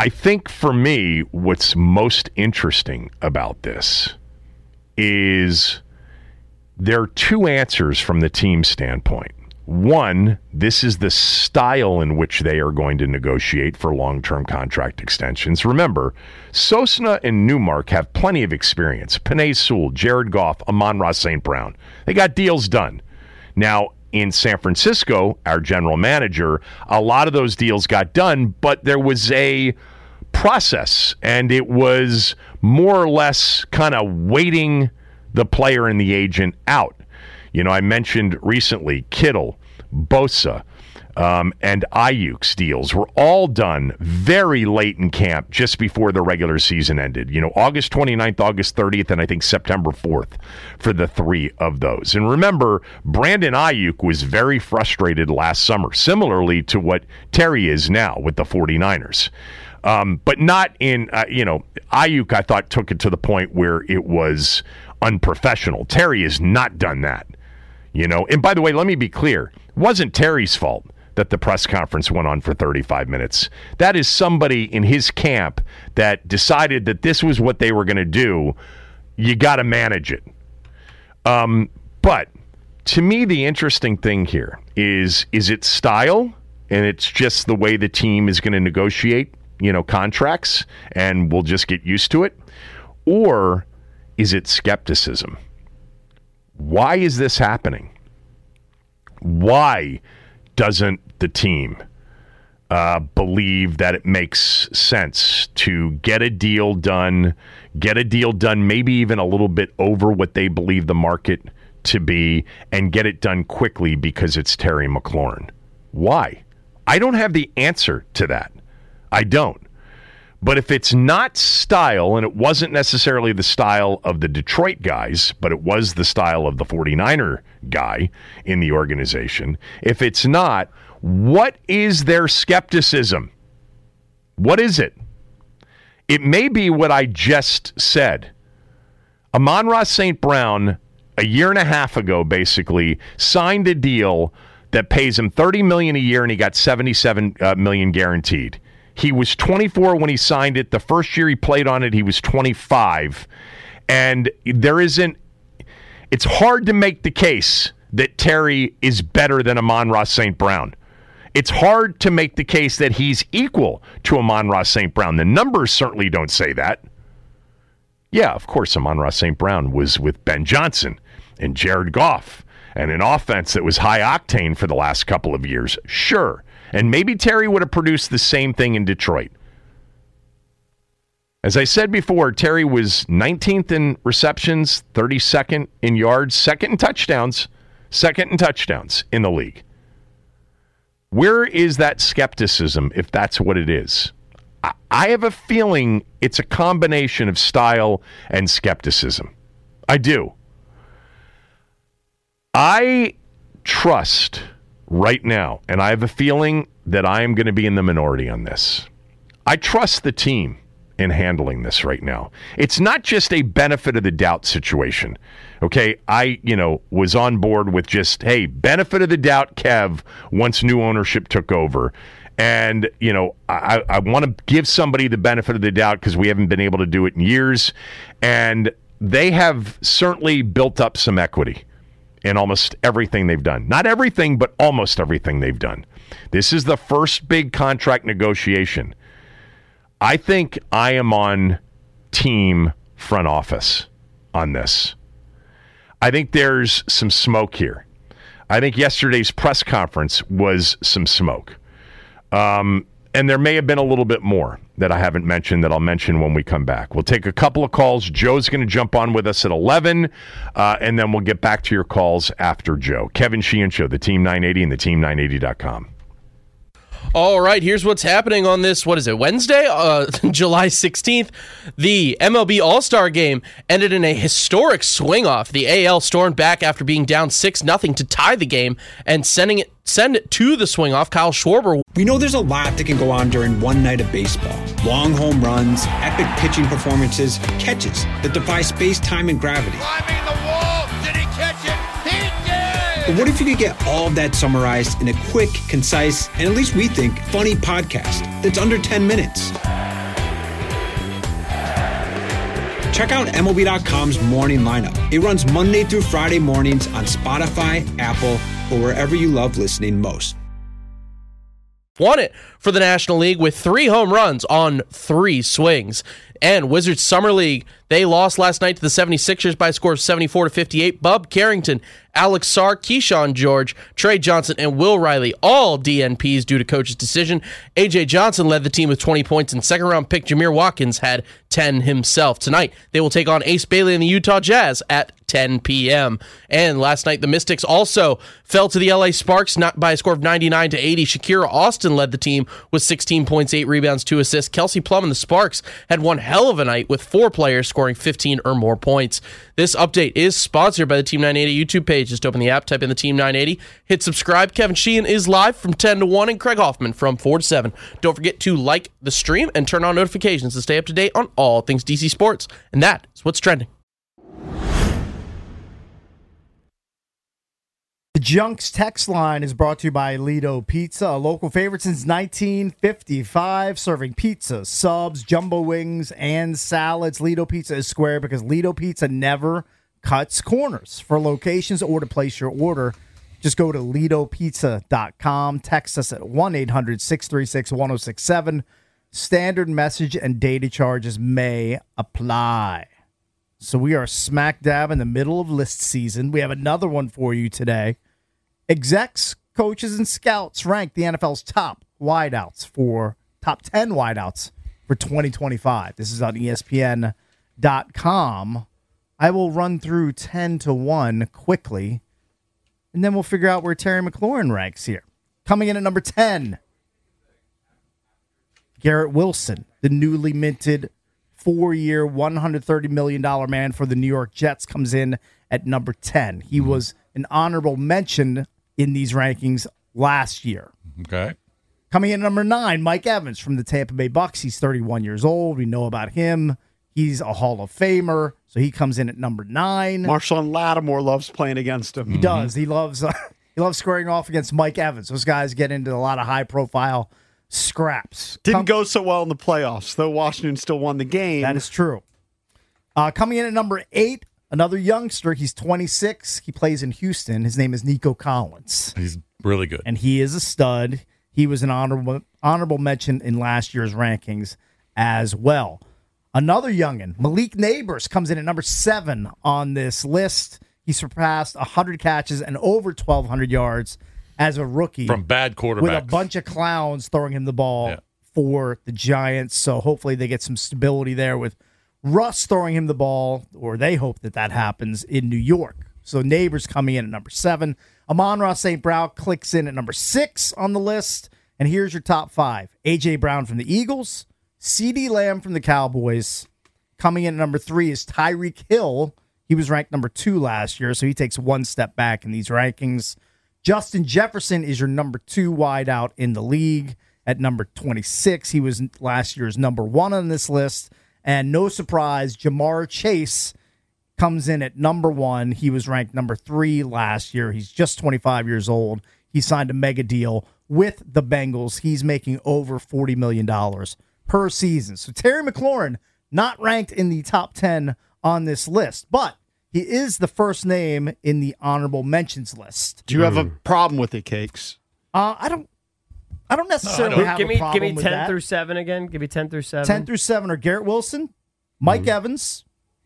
Speaker 3: I think for me, what's most interesting about this is there are two answers from the team standpoint. One, this is the style in which they are going to negotiate for long-term contract extensions. Remember, Sosna and Newmark have plenty of experience. Penei Sewell, Jared Goff, Amon-Ra Saint Brown. They got deals done. Now, in San Francisco, our general manager, a lot of those deals got done, but there was a process, and it was more or less kind of waiting the player and the agent out. You know, I mentioned recently Kittle, Bosa, um, and Ayuk's deals were all done very late in camp, just before the regular season ended. You know, August twenty-ninth, August thirtieth, and I think September fourth for the three of those. And remember, Brandon Ayuk was very frustrated last summer, similarly to what Terry is now with the 49ers. Um, but not in, uh, you know, Ayuk, I thought, took it to the point where it was unprofessional. Terry has not done that. You know, and by the way, let me be clear. It wasn't Terry's fault that the press conference went on for thirty-five minutes. That is somebody in his camp that decided that this was what they were going to do. You got to manage it. Um, but to me, the interesting thing here is, is it style? And it's just the way the team is going to negotiate, you know, contracts, and we'll just get used to it? Or is it skepticism? Why is this happening? Why doesn't the team uh, believe that it makes sense to get a deal done, get a deal done maybe even a little bit over what they believe the market to be, and get it done quickly because it's Terry McLaurin? Why? I don't have the answer to that. I don't. But if it's not style, and it wasn't necessarily the style of the Detroit guys, but it was the style of the 49er guy in the organization, if it's not, what is their skepticism? What is it? It may be what I just said. Amon-Ra Saint Brown, a year and a half ago, basically, signed a deal that pays him thirty million dollars a year, and he got seventy-seven million dollars guaranteed. He was twenty-four when he signed it. The first year he played on it, he was twenty-five. And there isn't, it's hard to make the case that Terry is better than Amon-Ra Saint Brown. It's hard to make the case that he's equal to Amon-Ra Saint Brown. The numbers certainly don't say that. Yeah, of course, Amon-Ra Saint Brown was with Ben Johnson and Jared Goff and an offense that was high octane for the last couple of years. Sure. And maybe Terry would have produced the same thing in Detroit. As I said before, Terry was nineteenth in receptions, thirty-second in yards, second in touchdowns, second in touchdowns in the league. Where is that skepticism if that's what it is? I, I have a feeling it's a combination of style and skepticism. I do. I trust right now, and I have a feeling that I am going to be in the minority on this. I trust the team in handling this right now. It's not just a benefit of the doubt situation. Okay, I, you know, was on board with just, hey, benefit of the doubt, Kev, once new ownership took over. And, you know, I, I want to give somebody the benefit of the doubt because we haven't been able to do it in years. And they have certainly built up some equity in almost everything they've done. Not everything, but almost everything they've done. This is the first big contract negotiation. I think I am on team front office on this. I think there's some smoke here. I think yesterday's press conference was some smoke. Um, and there may have been a little bit more that I haven't mentioned that I'll mention when we come back. We'll take a couple of calls. Joe's going to jump on with us at eleven, uh, and then we'll get back to your calls after Joe. Kevin Sheehan Show, the Team nine eighty and the team nine eighty dot com.
Speaker 4: All right, here's what's happening on this, what is it, Wednesday, uh, July sixteenth. The M L B All-Star Game ended in a historic swing-off. The A L stormed back after being down six nothing to tie the game and sending it send it to the swing-off. Kyle Schwarber.
Speaker 1: We know there's a lot that can go on during one night of baseball. Long home runs, epic pitching performances, catches that defy space, time, and gravity.
Speaker 2: Climbing the wall. Did he catch it? He did!
Speaker 1: But what if you could get all of that summarized in a quick, concise, and at least we think, funny podcast that's under ten minutes? Check out M L B dot com's Morning Lineup. It runs Monday through Friday mornings on Spotify, Apple, or wherever you love listening most.
Speaker 4: Won it for the National League with three home runs on three swings. And Wizards Summer League, they lost last night to the seventy-sixers by a score of seventy-four to fifty-eight. Bub Carrington, Alex Sarr, Keyshawn George, Trey Johnson, and Will Riley, all D N Ps due to coach's decision. A J Johnson led the team with twenty points, and second-round pick Jameer Watkins had ten himself. Tonight, they will take on Ace Bailey and the Utah Jazz at ten p.m. And last night, the Mystics also fell to the L A Sparks not by a score of ninety-nine to eighty. Shakira Austin led the team with sixteen points, eight rebounds, two assists. Kelsey Plum and the Sparks had one hell of a night with four players scoring fifteen or more points. This update is sponsored by the Team nine eighty YouTube page. Just open the app, type in the Team nine eighty, hit subscribe. Kevin Sheehan is live from ten to one and Craig Hoffman from four to seven. Don't forget to like the stream and turn on notifications to stay up to date on all things D C sports. And that is what's trending.
Speaker 6: The Junks text line is brought to you by Lido Pizza, a local favorite since nineteen fifty-five, serving pizza, subs, jumbo wings, and salads. Lido Pizza is square because Lido Pizza never cuts corners. For locations or to place your order, just go to lido pizza dot com. Text us at one eight hundred six three six one oh six seven. Standard message and data charges may apply. So we are smack dab in the middle of list season. We have another one for you today. Execs, coaches, and scouts rank the N F L's top wideouts for top ten wideouts for twenty twenty-five. This is on E S P N dot com. I will run through ten to one quickly, and then we'll figure out where Terry McLaurin ranks here. Coming in at number ten, Garrett Wilson, the newly minted four-year, one hundred thirty million dollars man for the New York Jets, comes in at number ten. He was an honorable mention in these rankings last year.
Speaker 7: Okay.
Speaker 6: Coming in at number nine, Mike Evans from the Tampa Bay Bucks. He's thirty-one years old. We know about him. He's a Hall of Famer, so he comes in at number nine.
Speaker 8: Marshawn Lattimore loves playing against him.
Speaker 6: He mm-hmm. does. He loves uh, he loves squaring off against Mike Evans. Those guys get into a lot of high-profile scraps.
Speaker 8: Didn't
Speaker 6: Come-
Speaker 8: go so well in the playoffs, though Washington still won the game.
Speaker 6: That is true. Uh, coming in at number eight, another youngster. He's twenty-six. He plays in Houston. His name is Nico Collins.
Speaker 7: He's really good.
Speaker 6: And he is a stud. He was an honorable honorable mention in last year's rankings as well. Another youngin, Malik Neighbors, comes in at number seven on this list. He surpassed one hundred catches and over twelve hundred yards as a rookie.
Speaker 7: From bad quarterbacks.
Speaker 6: With a bunch of clowns throwing him the ball yeah. for the Giants. So hopefully they get some stability there with Russ throwing him the ball, or they hope that that happens in New York. So Neighbors coming in at number seven. Amon-Ra Saint Brown clicks in at number six on the list. And here's your top five. A J. Brown from the Eagles. CeeDee Lamb from the Cowboys. Coming in at number three is Tyreek Hill. He was ranked number two last year, so he takes one step back in these rankings. Justin Jefferson is your number two wideout in the league at number twenty-six. He was last year's number one on this list. And no surprise, Jamar Chase comes in at number one. He was ranked number three last year. He's just twenty-five years old. He signed a mega deal with the Bengals. He's making over forty million dollars per season. So Terry McLaurin, not ranked in the top ten on this list, but he is the first name in the honorable mentions list.
Speaker 8: Do you have a problem with it, Cakes?
Speaker 6: Uh, I don't I don't necessarily
Speaker 24: no, I don't.
Speaker 6: have
Speaker 24: give
Speaker 6: a
Speaker 24: me,
Speaker 6: problem
Speaker 24: Give me
Speaker 6: with
Speaker 24: ten
Speaker 6: that.
Speaker 24: through seven again. Give me ten through seven.
Speaker 6: ten through seven are Garrett Wilson, Mike mm. Evans,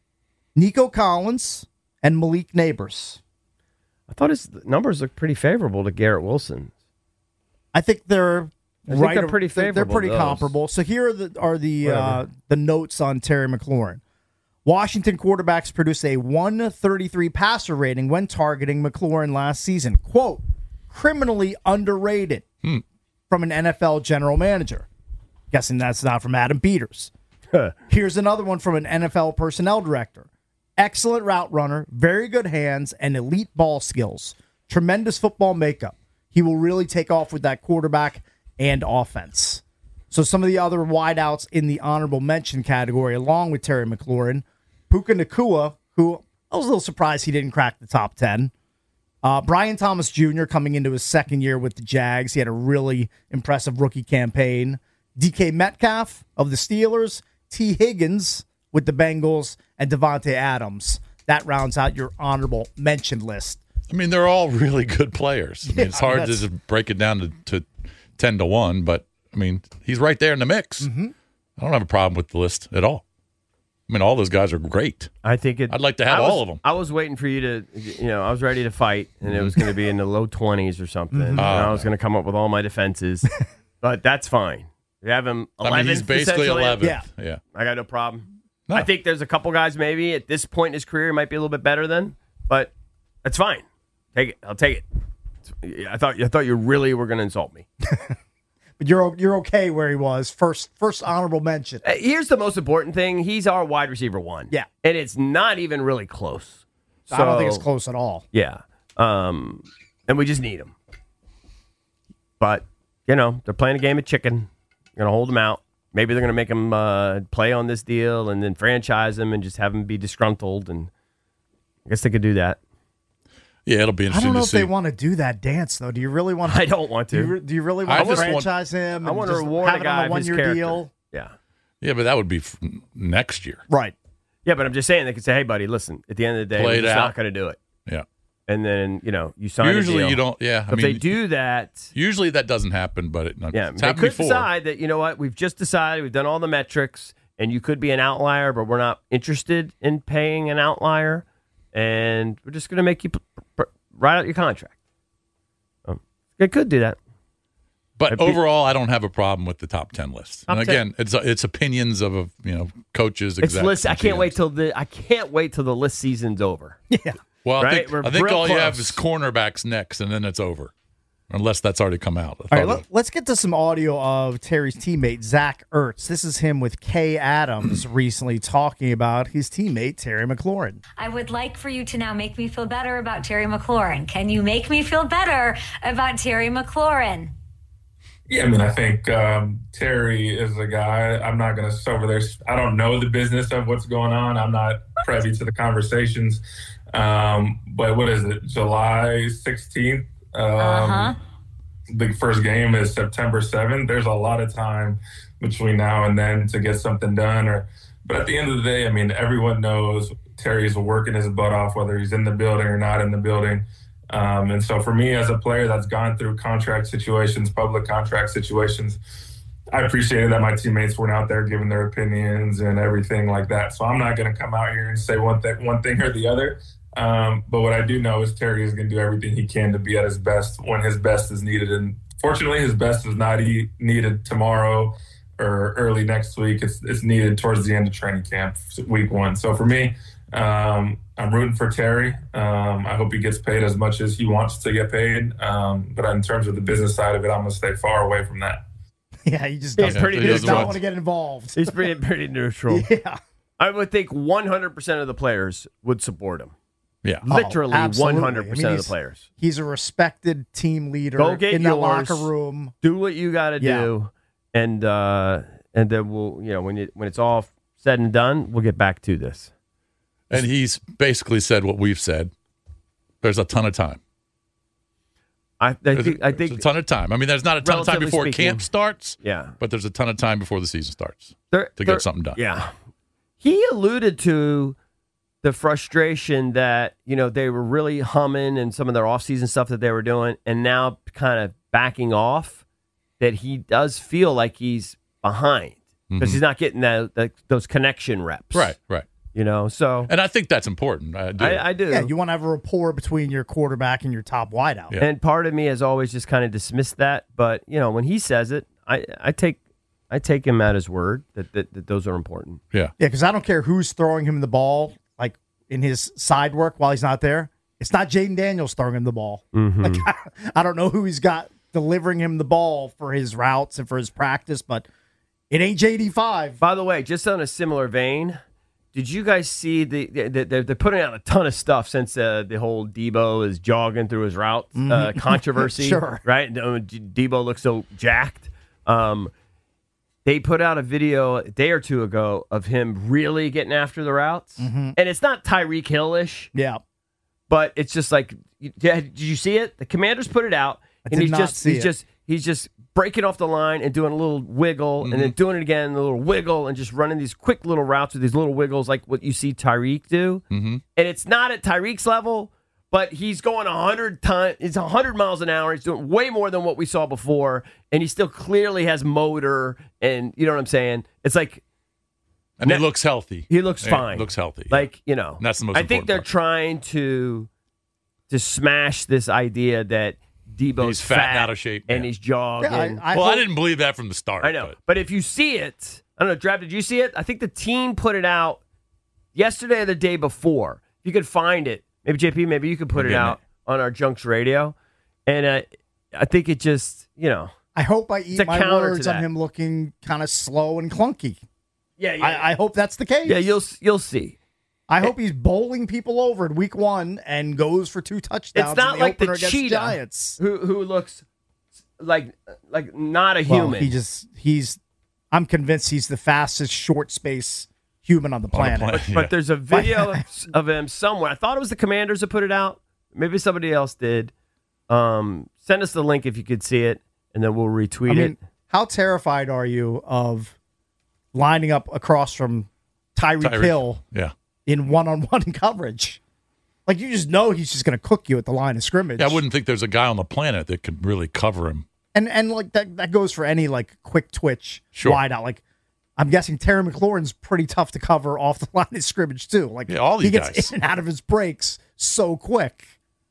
Speaker 6: Nico Collins, and Malik Neighbors.
Speaker 24: I thought his numbers look pretty favorable to Garrett Wilson.
Speaker 6: I think they're
Speaker 24: I think
Speaker 6: right.
Speaker 24: They're pretty favorable.
Speaker 6: They're pretty
Speaker 24: those.
Speaker 6: comparable. So here are the are the uh, the notes on Terry McLaurin. Washington quarterbacks produced a one thirty-three passer rating when targeting McLaurin last season. Quote, criminally underrated hmm. from an N F L general manager. Guessing that's not from Adam Peters. Here's another one from an N F L personnel director. Excellent route runner, very good hands, and elite ball skills. Tremendous football makeup. He will really take off with that quarterback and offense. So some of the other wideouts in the honorable mention category, along with Terry McLaurin, Puka Nacua, who I was a little surprised he didn't crack the top ten. Uh, Brian Thomas Junior coming into his second year with the Jags. He had a really impressive rookie campaign. D K Metcalf of the Steelers. T. Higgins with the Bengals, and Devontae Adams. That rounds out your honorable mention list.
Speaker 5: I mean, they're all really good players. I mean,
Speaker 6: Yeah,
Speaker 5: it's hard to
Speaker 6: that's-
Speaker 5: just break it down to, to ten to one, but I mean, he's right there in the mix.
Speaker 6: Mm-hmm.
Speaker 5: I don't have a problem with the list at all. I mean, all those guys are great.
Speaker 24: I think it.
Speaker 5: I'd like to have
Speaker 24: I was-
Speaker 5: all of them.
Speaker 24: I was waiting for you to, you know, I was ready to fight, and it was going to be in the low twenties or something.
Speaker 5: Mhm.
Speaker 24: And I
Speaker 5: Uh,
Speaker 24: was going to come up with all my defenses, but that's fine. You have him
Speaker 5: I mean,
Speaker 24: eleventh.
Speaker 5: he's basically
Speaker 24: essentially.
Speaker 5: eleventh. Yeah. Yeah.
Speaker 24: I got no problem. I think there's a couple guys maybe at this point in his career might be a little bit better than, but that's fine. Take it. I'll take it. I thought I thought you really were going to insult me.
Speaker 6: But you're you're okay where he was. First first honorable mention.
Speaker 24: Uh, Here's the most important thing. He's our wide receiver one.
Speaker 6: Yeah.
Speaker 24: And it's not even really close.
Speaker 6: I don't think it's
Speaker 24: So-
Speaker 6: close at all.
Speaker 24: Yeah. Um, and we just need him. But, you know, they're playing a game of chicken. They're going to hold him out. Maybe they're going to make him uh, play on this deal and then franchise him and just have him be disgruntled. And I guess they could do that.
Speaker 5: Yeah, it'll be
Speaker 6: I
Speaker 5: interesting
Speaker 6: don't know
Speaker 5: to
Speaker 6: if
Speaker 5: see.
Speaker 6: they want to do that dance though. Do you really want? to?
Speaker 24: I don't want to.
Speaker 6: Do you, re- do you really
Speaker 5: I
Speaker 6: want to
Speaker 5: just want-
Speaker 6: franchise him?
Speaker 24: I
Speaker 6: and
Speaker 24: want to
Speaker 6: just
Speaker 24: reward
Speaker 6: have
Speaker 24: a
Speaker 6: it on
Speaker 24: guy
Speaker 6: a
Speaker 24: of his
Speaker 6: one-year
Speaker 24: character.
Speaker 6: deal?
Speaker 24: Yeah.
Speaker 5: Yeah, but that would be f- next year.
Speaker 6: Right.
Speaker 24: Yeah, but I'm just saying they could say, hey, buddy, listen, at the end of the day,
Speaker 5: Play
Speaker 24: we're
Speaker 5: it
Speaker 24: just
Speaker 5: out.
Speaker 24: not going to do it.
Speaker 5: Yeah.
Speaker 24: And then, you know, you sign a
Speaker 5: Usually
Speaker 24: deal.
Speaker 5: you don't. Yeah. I
Speaker 24: If
Speaker 5: mean,
Speaker 24: they do that,
Speaker 5: usually that doesn't happen, but it,
Speaker 24: yeah,
Speaker 5: it's
Speaker 24: they
Speaker 5: happened
Speaker 24: could
Speaker 5: before.
Speaker 24: decide that, you know what, we've just decided, we've done all the metrics, and you could be an outlier, but we're not interested in paying an outlier, and we're just going to make you p- p- write out your contract. Um, they could do that.
Speaker 5: But
Speaker 24: It'd be-
Speaker 5: overall, I don't have a problem with the top ten list.
Speaker 24: Top
Speaker 5: And
Speaker 24: ten.
Speaker 5: again, it's it's opinions of a, you know coaches.
Speaker 24: It's
Speaker 5: execs,
Speaker 24: list. I
Speaker 5: and
Speaker 24: can't
Speaker 5: G Ms.
Speaker 24: wait till the I can't wait till the list season's over.
Speaker 6: Yeah.
Speaker 5: Well, I
Speaker 24: Right?
Speaker 5: think,
Speaker 24: We're
Speaker 5: I think
Speaker 24: real
Speaker 5: all you have
Speaker 24: close.
Speaker 5: is cornerbacks next, and then it's over, unless that's already come out.
Speaker 6: All right, let, let's get to some audio of Terry's teammate, Zach Ertz. This is him with Kay Adams recently talking about his teammate, Terry McLaurin.
Speaker 7: I would like for you to now make me feel better about Terry McLaurin. Can you make me feel better about Terry McLaurin?
Speaker 10: Yeah, I mean, I think um, Terry is a guy. I'm not going to sit over there. I don't know the business of what's going on. I'm not privy to the conversations. Um, but what is it, July sixteenth? Um,
Speaker 7: Uh-huh.
Speaker 10: The first game is September seventh. There's a lot of time between now and then to get something done. Or, but at the end of the day, I mean, everyone knows Terry's working his butt off, whether he's in the building or not in the building. Um, and so for me as a player that's gone through contract situations, public contract situations, I appreciated that my teammates weren't out there giving their opinions and everything like that. So I'm not going to come out here and say one thing, one thing or the other. Um, but what I do know is Terry is going to do everything he can to be at his best when his best is needed. And fortunately, his best is not e- needed tomorrow or early next week. It's, it's needed towards the end of training camp, week one. So for me, um, I'm rooting for Terry. Um, I hope he gets paid as much as he wants to get paid. Um, but in terms of the business side of it, I'm going to stay far away from that.
Speaker 6: Yeah, he just
Speaker 24: He's
Speaker 6: doesn't,
Speaker 24: pretty
Speaker 6: he does
Speaker 24: neutral.
Speaker 6: not want to get involved.
Speaker 24: He's pretty pretty neutral.
Speaker 6: Yeah.
Speaker 24: I would think one hundred percent of the players would support him.
Speaker 5: Yeah.
Speaker 24: Literally
Speaker 6: Oh, absolutely.
Speaker 24: one hundred percent
Speaker 6: I mean,
Speaker 24: of the
Speaker 6: he's-
Speaker 24: players.
Speaker 6: He's a respected team leader
Speaker 24: Go get
Speaker 6: in that
Speaker 24: yours.
Speaker 6: locker room.
Speaker 24: Do what you got to
Speaker 6: Yeah.
Speaker 24: do, and uh, and then we'll, you know, when you, when it's all said and done, we'll get back to this.
Speaker 5: And he's basically said what we've said. There's a ton of time.
Speaker 24: I, I
Speaker 5: There's,
Speaker 24: think I
Speaker 5: there's
Speaker 24: think
Speaker 5: a ton of time. I mean, there's not a ton of time
Speaker 24: Relatively
Speaker 5: before
Speaker 24: speaking,
Speaker 5: camp starts.
Speaker 24: yeah.
Speaker 5: But there's a ton of time before the season starts
Speaker 24: There-
Speaker 5: to
Speaker 24: there-
Speaker 5: get something done.
Speaker 24: Yeah. He alluded to the frustration that, you know, they were really humming and some of their offseason stuff that they were doing, and now kind of backing off, that he does feel like he's behind because
Speaker 5: Mhm.
Speaker 24: he's not getting that, that those connection reps.
Speaker 5: Right, right.
Speaker 24: You know, so
Speaker 5: And I think that's important. I do.
Speaker 24: I, I do.
Speaker 6: Yeah, you want to have a rapport between your quarterback and your top wideout.
Speaker 5: Yeah.
Speaker 24: And part of me has always just kind of dismissed that. But, you know, when he says it, I, I take I take him at his word that, that, that those are important.
Speaker 5: Yeah.
Speaker 6: Yeah, because I don't care who's throwing him the ball, like in his side work while he's not there. It's not Jaden Daniels throwing him the ball.
Speaker 24: Mhm.
Speaker 6: Like, I don't know who he's got delivering him the ball for his routes and for his practice, but it ain't J D five.
Speaker 24: By the way, just on a similar vein, did you guys see the, the, the they're, they're putting out a ton of stuff since uh, the whole Debo is jogging through his route uh,
Speaker 6: Mhm.
Speaker 24: controversy,
Speaker 6: Sure.
Speaker 24: right? And, uh, Debo looks so jacked. Um, they put out a video a day or two ago of him really getting after the routes,
Speaker 6: Mhm.
Speaker 24: and it's not Tyreek Hill-ish,
Speaker 6: Yeah.
Speaker 24: but it's just like, yeah, did you see it? The Commanders put it out,
Speaker 6: I
Speaker 24: and
Speaker 6: did
Speaker 24: he's
Speaker 6: not
Speaker 24: just
Speaker 6: see
Speaker 24: he's
Speaker 6: it.
Speaker 24: just he's just breaking off the line and doing a little wiggle
Speaker 5: Mm-hmm.
Speaker 24: and then doing it again, a little wiggle, and just running these quick little routes with these little wiggles like what you see Tyreek do.
Speaker 5: Mm-hmm.
Speaker 24: And it's not at Tyreek's level, but he's going one hundred times. It's one hundred miles an hour. He's doing way more than what we saw before, and he still clearly has motor, and you know what I'm saying? It's like...
Speaker 5: And he looks healthy.
Speaker 24: He looks
Speaker 5: Yeah,
Speaker 24: fine.
Speaker 5: looks healthy.
Speaker 24: Like, you know.
Speaker 5: And that's the most
Speaker 24: I think
Speaker 5: important
Speaker 24: they're
Speaker 5: part.
Speaker 24: trying to to smash this idea that Debo's
Speaker 5: He's fat and out of shape,
Speaker 24: and
Speaker 5: yeah.
Speaker 24: he's jogging.
Speaker 5: well, I didn't believe that from the start.
Speaker 24: I know.
Speaker 5: but-
Speaker 24: But if you see it, I don't know, Draft, did you see it? I think the team put it out yesterday or the day before. If you could find it, maybe J P, maybe you could put
Speaker 5: We're
Speaker 24: it
Speaker 5: getting
Speaker 24: out on our Junks radio. And uh, I think it just, you know.
Speaker 6: I hope I
Speaker 24: It's
Speaker 6: eat
Speaker 24: a
Speaker 6: my
Speaker 24: counter to
Speaker 6: words on
Speaker 24: that.
Speaker 6: him looking kind of slow and clunky.
Speaker 24: Yeah, yeah.
Speaker 6: I, I hope that's the case.
Speaker 24: Yeah, you'll you'll see.
Speaker 6: I hope he's bowling people over in week one and goes for two touchdowns.
Speaker 24: It's not
Speaker 6: in the
Speaker 24: like the
Speaker 6: opener against
Speaker 24: cheetah
Speaker 6: Giants.
Speaker 24: who who looks like like not a
Speaker 6: Well,
Speaker 24: human.
Speaker 6: he just he's. I'm convinced he's the fastest short space human on the planet.
Speaker 24: But, but there's a video of, of him somewhere. I thought it was the Commanders that put it out. Maybe somebody else did. Um, send us the link if you could see it, and then we'll retweet
Speaker 6: I mean,
Speaker 24: it.
Speaker 6: how terrified are you of lining up across from Tyreek
Speaker 5: Tyreek,
Speaker 6: Hill
Speaker 5: yeah.
Speaker 6: in one-on-one coverage? Like, you just know he's just going to cook you at the line of scrimmage.
Speaker 5: Yeah, I wouldn't think there's a guy on the planet that could really cover him.
Speaker 6: And and like that that goes for any like quick twitch
Speaker 5: Sure.
Speaker 6: wide out. Like, I'm guessing Terry McLaurin's pretty tough to cover off the line of scrimmage too. Like,
Speaker 5: Yeah, all
Speaker 6: he
Speaker 5: these
Speaker 6: gets
Speaker 5: guys.
Speaker 6: in and out of his breaks so quick.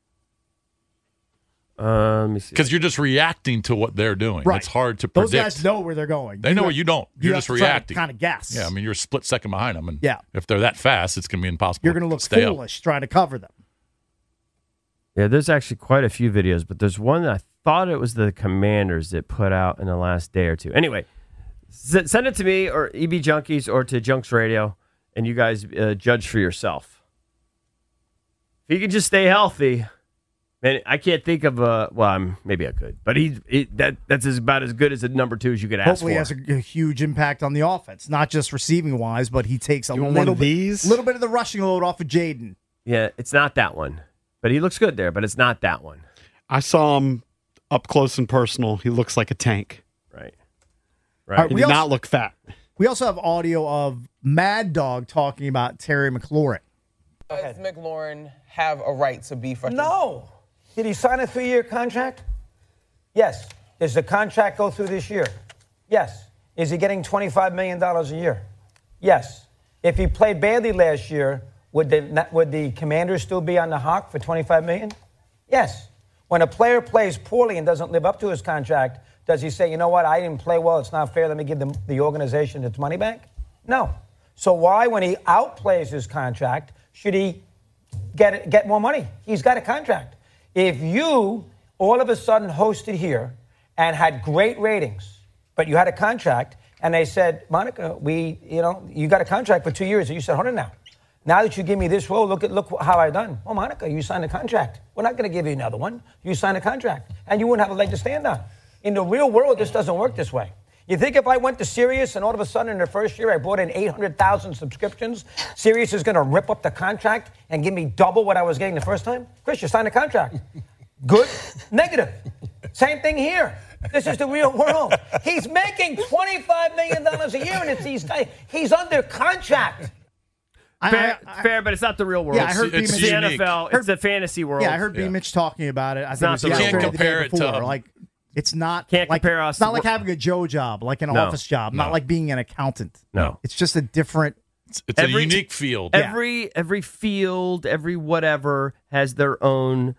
Speaker 24: Uh, let me see.
Speaker 5: Because you're just reacting to what they're doing.
Speaker 6: Right.
Speaker 5: It's hard to
Speaker 6: Those
Speaker 5: predict.
Speaker 6: guys know where they're going.
Speaker 5: They know where you don't. You're
Speaker 6: you
Speaker 5: just
Speaker 6: have to try to
Speaker 5: reacting.
Speaker 6: kind of guess.
Speaker 5: Yeah, I mean, you're a split second behind them. And
Speaker 6: Yeah.
Speaker 5: if they're that fast, it's going to be impossible
Speaker 6: You're going to look
Speaker 5: stay up.
Speaker 6: foolish trying to cover them.
Speaker 24: Yeah, there's actually quite a few videos, but there's one that I thought it was the Commanders that put out in the last day or two. Anyway, s- send it to me or E B Junkies or to Junks Radio, and you guys uh, judge for yourself. If he can just stay healthy, man, I can't think of a. Well, I'm, maybe I could, but he, he that that's as, about as good as a number two as you could ask
Speaker 6: Hopefully,
Speaker 24: for.
Speaker 6: he has a, a huge impact on the offense, not just receiving wise, but he takes a
Speaker 8: You want
Speaker 6: little
Speaker 8: one of
Speaker 6: bit,
Speaker 8: these?
Speaker 6: little bit of the rushing load off of Jaden.
Speaker 24: Yeah, it's not that one, but he looks good there. But it's not that one.
Speaker 8: I saw him up close and personal. He looks like a tank.
Speaker 24: Right.
Speaker 6: All right,
Speaker 8: He
Speaker 6: we
Speaker 8: did
Speaker 6: also-
Speaker 8: not look fat.
Speaker 6: We also have audio of Mad Dog talking about Terry McLaurin.
Speaker 9: Does McLaurin have a right to be frustrated?
Speaker 11: No. Did he sign a three-year contract? Yes. Does the contract go through this year? Yes. Is he getting twenty-five million dollars a year? Yes. If he played badly last year, would the, would the Commanders still be on the hawk for twenty-five million dollars? Yes. When a player plays poorly and doesn't live up to his contract, does he say, you know what, I didn't play well, it's not fair, let me give the, the organization its money back? No. So why, when he outplays his contract, should he get get more money? He's got a contract. If you all of a sudden hosted here and had great ratings, but you had a contract, and they said, Monica, we, you know, you got a contract for two years, and you said, hold on now. Now that you give me this role, look at look how I done. Oh, Monica, you signed a contract. We're not going to give you another one. You signed a contract, and you wouldn't have a leg to stand on. In the real world, this doesn't work this way. You think if I went to Sirius and all of a sudden in the first year I brought in eight hundred thousand subscriptions, Sirius is going to rip up the contract and give me double what I was getting the first time? Chris, you signed a contract. Good, negative. Same thing here. This is the real world. He's making twenty-five million dollars a year, and it's these guys. He's under contract.
Speaker 24: Fair, fair, but it's not the real world.
Speaker 6: Yeah, I heard
Speaker 24: it's,
Speaker 6: B.
Speaker 24: it's
Speaker 6: Mitch-
Speaker 24: the N F L. It's the fantasy world.
Speaker 6: Yeah, I heard B. Mitch talking about it. I
Speaker 24: It's
Speaker 6: think
Speaker 24: not
Speaker 6: it was
Speaker 24: the real
Speaker 6: yesterday
Speaker 24: world.
Speaker 6: or the day
Speaker 24: Compare it to,
Speaker 6: before.
Speaker 24: um,
Speaker 6: Like, it's not
Speaker 24: Can't
Speaker 6: like,
Speaker 24: compare us
Speaker 6: It's not
Speaker 24: to
Speaker 6: like
Speaker 24: wor-
Speaker 6: having a Joe job, like an
Speaker 24: No.
Speaker 6: office job, not
Speaker 24: No.
Speaker 6: like being an accountant.
Speaker 24: No.
Speaker 6: It's just a different.
Speaker 5: It's, it's a unique field.
Speaker 24: Every every field, every whatever has their own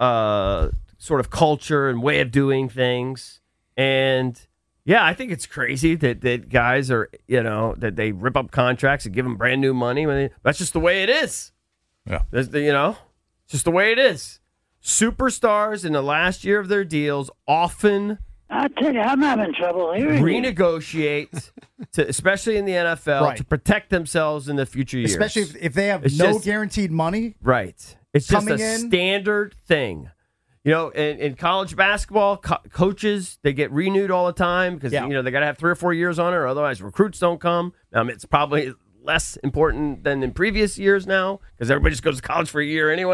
Speaker 24: uh, sort of culture and way of doing things. And yeah, I think it's crazy that, that guys are, you know, that they rip up contracts and give them brand new money. I mean, that's just the way it is.
Speaker 5: Yeah.
Speaker 24: That's the, you know, it's just the way it is. Superstars in the last year of their deals often
Speaker 14: I tell you, I'm having trouble hearing you.
Speaker 24: renegotiate, to, especially in the N F L,
Speaker 6: Right.
Speaker 24: to protect themselves in the future years.
Speaker 6: Especially if, if they have
Speaker 24: It's
Speaker 6: no
Speaker 24: just-
Speaker 6: guaranteed money.
Speaker 24: Right. It's just a
Speaker 6: Coming in-
Speaker 24: standard thing. You know, in, in college basketball, co- coaches, they get renewed all the time because,
Speaker 6: Yeah.
Speaker 24: you know, they got to have three or four years on it, or otherwise recruits don't come. Um, it's probably less important than in previous years now because everybody just goes to college for a year anyway.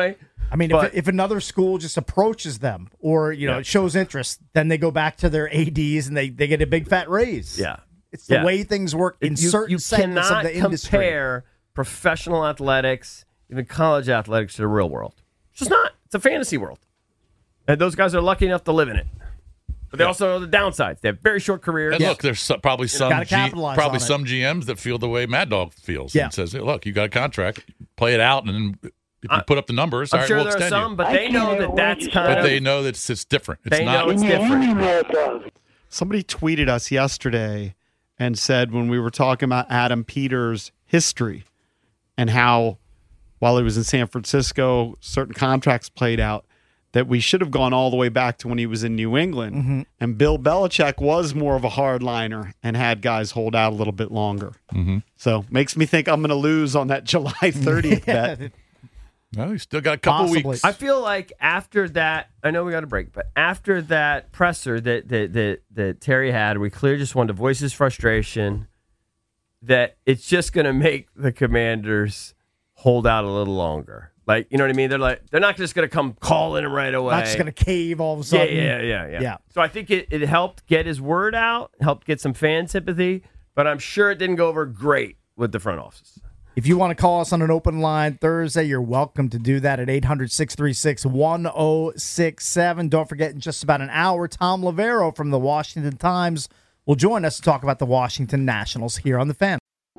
Speaker 6: I mean,
Speaker 24: But-
Speaker 6: if, if another school just approaches them or, you know,
Speaker 24: Yeah.
Speaker 6: shows interest, then they go back to their A Ds and they, they get a big fat raise.
Speaker 24: Yeah.
Speaker 6: It's the
Speaker 24: Yeah.
Speaker 6: way things work in
Speaker 24: you,
Speaker 6: certain
Speaker 24: you
Speaker 6: segments
Speaker 24: cannot
Speaker 6: of the industry.
Speaker 24: compare professional athletics, even college athletics, to the real world. It's just not. It's a fantasy world. And those guys are lucky enough to live in it. But they
Speaker 5: Yeah.
Speaker 24: also know the downsides. They have very short careers.
Speaker 5: And look, there's so- probably some
Speaker 24: gotta
Speaker 5: G,
Speaker 24: capitalize
Speaker 5: probably
Speaker 24: on it.
Speaker 5: some G Ms that feel the way Mad Dog feels
Speaker 24: Yeah.
Speaker 5: and says, "Hey, look, you got a contract, play it out, and then if you
Speaker 24: I-
Speaker 5: put up the numbers,
Speaker 24: I'm
Speaker 5: all right,
Speaker 24: sure
Speaker 5: we'll
Speaker 24: there are
Speaker 5: extend
Speaker 24: some,
Speaker 5: you."
Speaker 24: but they know that that's kind
Speaker 5: But
Speaker 24: of.
Speaker 5: they know that it's, it's different. It's
Speaker 24: They
Speaker 5: not.
Speaker 24: know it's different.
Speaker 8: Somebody tweeted us yesterday and said when we were talking about Adam Peters' history and how while he was in San Francisco, certain contracts played out, that we should have gone all the way back to when he was in New England.
Speaker 6: Mhm.
Speaker 8: And Bill Belichick was more of a hardliner and had guys hold out a little bit longer.
Speaker 5: Mm-hmm.
Speaker 8: So makes me think I'm going to lose on that July thirtieth bet.
Speaker 5: Well, you still got a couple weeks.
Speaker 24: I feel like after that, I know we got a break, but after that presser that that that, that Terry had, we clearly just wanted to voice his frustration that it's just going to make the Commanders hold out a little longer. Like, you know what I mean? They're like, they're not just going to come calling him right away.
Speaker 6: Not just going to cave all of a
Speaker 24: Yeah,
Speaker 6: sudden.
Speaker 24: yeah, yeah, yeah,
Speaker 6: Yeah.
Speaker 24: So I think it, it helped get his word out, helped get some fan sympathy, but I'm sure it didn't go over great with the front office.
Speaker 6: If you want to call us on an open line Thursday, you're welcome to do that at eight hundred, six three six, one oh six seven. Don't forget, in just about an hour, Tom Lavero from the Washington Times will join us to talk about the Washington Nationals here on The Fan.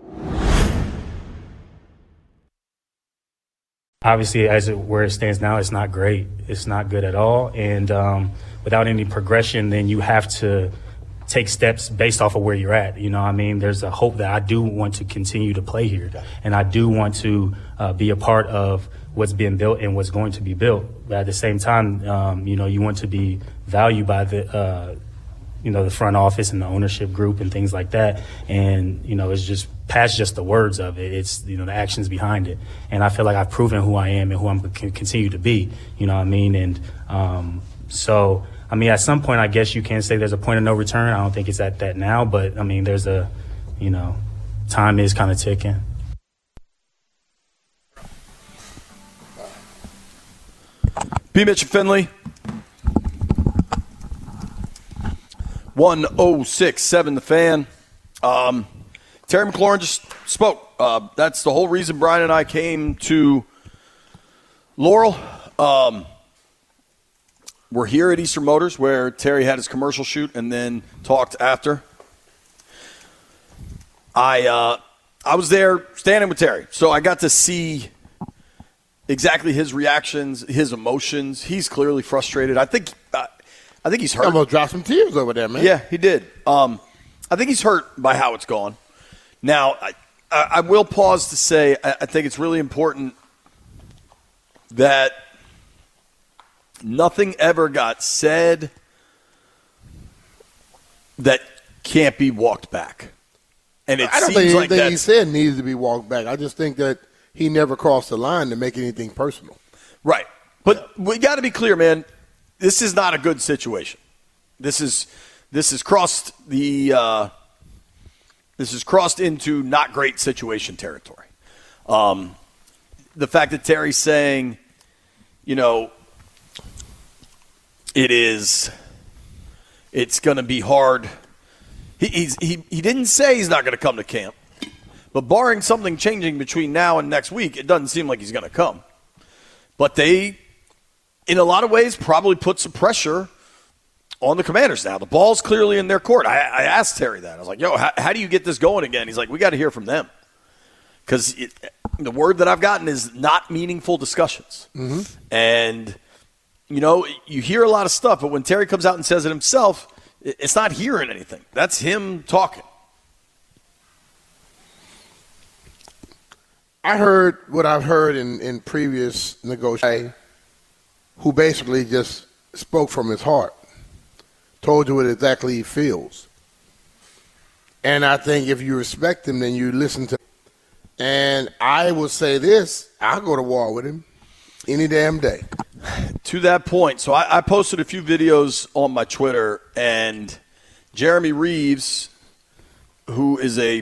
Speaker 23: Obviously, as it, where it stands now, it's not great. It's not good at all. And um, without any progression, then you have to take steps based off of where you're at. You know what I mean? There's a hope that I do want to continue to play here. And I do want to uh, be a part of what's being built and what's going to be built. But at the same time, um, you know, you want to be valued by the, uh, you know, the front office and the ownership group and things like that. And, you know, it's just past just the words of it. It's, you know, the actions behind it. And I feel like I've proven who I am and who I'm going to continue to be. You know what I mean? And um, so, I mean, at some point, I guess you can say there's a point of no return. I don't think it's at that now. But, I mean, there's a, you know, time is kind of ticking.
Speaker 21: B. Mitch and Finley. one oh six seven The Fan. Um, Terry McLaurin just spoke. Uh, that's the whole reason Brian and I came to Laurel. Um, we're here at Eastern Motors where Terry had his commercial shoot and then talked after. I uh, I was there standing with Terry, so I got to see exactly his reactions, his emotions. He's clearly frustrated. I think uh, I think he's hurt.
Speaker 15: Almost dropped some tears over there, man.
Speaker 21: Yeah, he did. Um, I think he's hurt by how it's gone. Now, I, I, I will pause to say I, I think it's really important that nothing ever got said that can't be walked back. And it
Speaker 15: I don't
Speaker 21: seems
Speaker 15: think
Speaker 21: like
Speaker 15: anything he
Speaker 21: that's
Speaker 15: said needs to be walked back. I just think that he never crossed the line to make anything personal.
Speaker 21: right. But we got to be clear, man. This is not a good situation. This is this has crossed the uh, this has crossed into not great situation territory. Um, the fact that Terry's saying, you know, it is it's going to be hard. He he's, he he didn't say he's not going to come to camp, but barring something changing between now and next week, it doesn't seem like he's going to come. But they, in a lot of ways, probably put some pressure on the Commanders now. The ball's clearly in their court. I, I asked Terry that. I was like, yo, how, how do you get this going again? He's like, we got to hear from them. Because the word that I've gotten is not meaningful discussions.
Speaker 15: Mm-hmm.
Speaker 21: And, you know, you hear a lot of stuff, but when Terry comes out and says it himself, it's not hearing anything. That's him talking.
Speaker 15: I heard what I've heard in, in previous negotiations, who basically just spoke from his heart, told you what exactly he feels. And I think if you respect him, then you listen to him. And I will say this, I'll go to war with him any damn day.
Speaker 21: To that point, so I, I posted a few videos on my Twitter, and Jeremy Reeves, who is a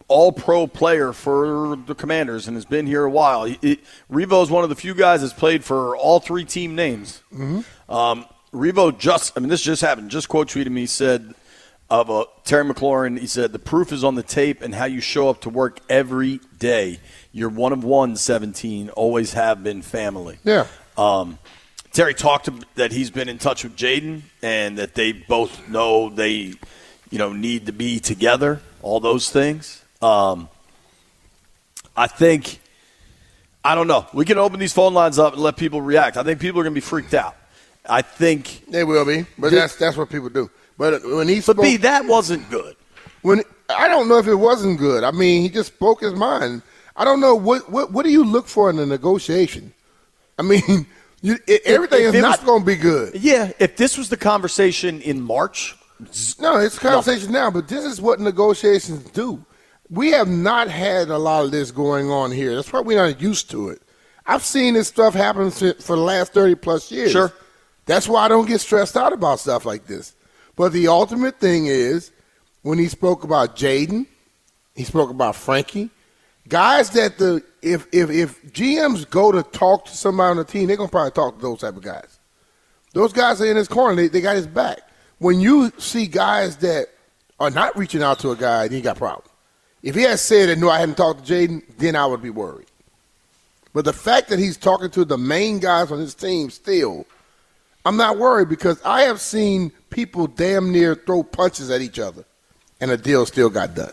Speaker 21: all-pro player for the Commanders and has been here a while. He, he, Revo is one of the few guys that's played for all three team names.
Speaker 15: Mm-hmm.
Speaker 21: Um, Revo just, I mean, this just happened. Just quote tweeted me, said of uh, Terry McLaurin, he said, the proof is on the tape and how you show up to work every day. You're one of one, seventeen, always have been family.
Speaker 15: Yeah.
Speaker 21: Um, Terry talked to, that he's been in touch with Jaden and that they both know they, you know, need to be together, all those things. Um, I think, I don't know. We can open these phone lines up and let people react. I think people are going to be freaked out. I think
Speaker 15: they will be, but that's that's what people do. But when he spoke,
Speaker 21: but B, that wasn't good.
Speaker 15: When I don't know if it wasn't good. I mean, he just spoke his mind. I don't know what what what do you look for in a negotiation? I mean, you, it, everything if, if is not going to be good.
Speaker 21: Yeah, if this was the conversation in March,
Speaker 15: no, it's a conversation no. now. But this is what negotiations do. We have not had a lot of this going on here. That's why we're not used to it. I've seen this stuff happen for the last thirty plus years.
Speaker 21: Sure.
Speaker 15: That's why I don't get stressed out about stuff like this. But the ultimate thing is when he spoke about Jaden, he spoke about Frankie, guys that the if if if G Ms go to talk to somebody on the team, they're gonna probably talk to those type of guys. Those guys are in his corner. They, they got his back. When you see guys that are not reaching out to a guy, then you got a problem. If he had said that, no, I hadn't talked to Jaden, then I would be worried. But the fact that he's talking to the main guys on his team still, I'm not worried because I have seen people damn near throw punches at each other, and a deal still got done.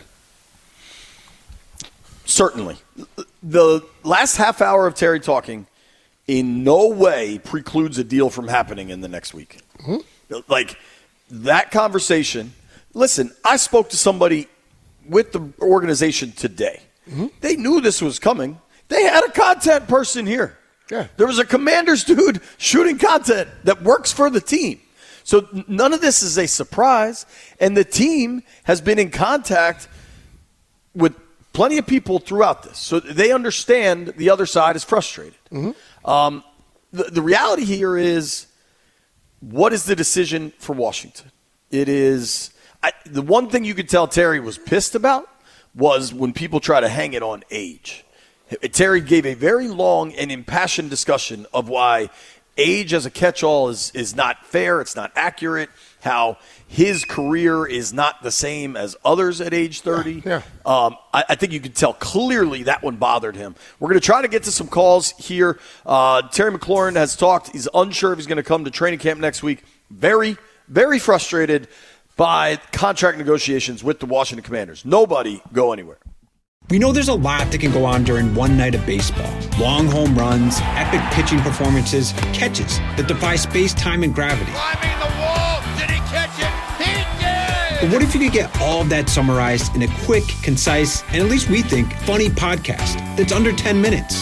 Speaker 21: Certainly. The last half hour of Terry talking in no way precludes a deal from happening in the next week.
Speaker 15: Mm-hmm.
Speaker 21: Like, that conversation, listen, I spoke to somebody with the organization today.
Speaker 15: Mm-hmm.
Speaker 21: They knew this was coming. They had a content person here.
Speaker 15: Yeah.
Speaker 21: There was a Commanders dude shooting content that works for the team. So none of this is a surprise, and the team has been in contact with plenty of people throughout this. So they understand the other side is frustrated.
Speaker 15: Mm-hmm.
Speaker 21: Um, the, the reality here is, what is the decision for Washington? It is I, the one thing you could tell Terry was pissed about was when people try to hang it on age. Terry gave a very long and impassioned discussion of why age as a catch-all is, is not fair, it's not accurate, how his career is not the same as others at age thirty.
Speaker 15: Yeah,
Speaker 21: yeah. Um, I, I think you could tell clearly that one bothered him. We're going to try to get to some calls here. Uh, Terry McLaurin has talked. He's unsure if he's going to come to training camp next week. Very, very frustrated by contract negotiations with the Washington Commanders. Nobody go anywhere.
Speaker 1: We know there's a lot that can go on during one night of baseball. Long home runs, epic pitching performances, catches that defy space, time, and gravity.
Speaker 2: Climbing the wall. Did he catch it? He did!
Speaker 1: But what if you could get all of that summarized in a quick, concise, and at least we think, funny podcast that's under ten minutes?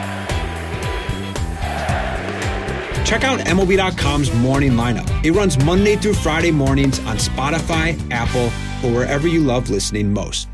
Speaker 1: Check out M L B dot com's Morning Lineup. It runs Monday through Friday mornings on Spotify, Apple, or wherever you love listening most.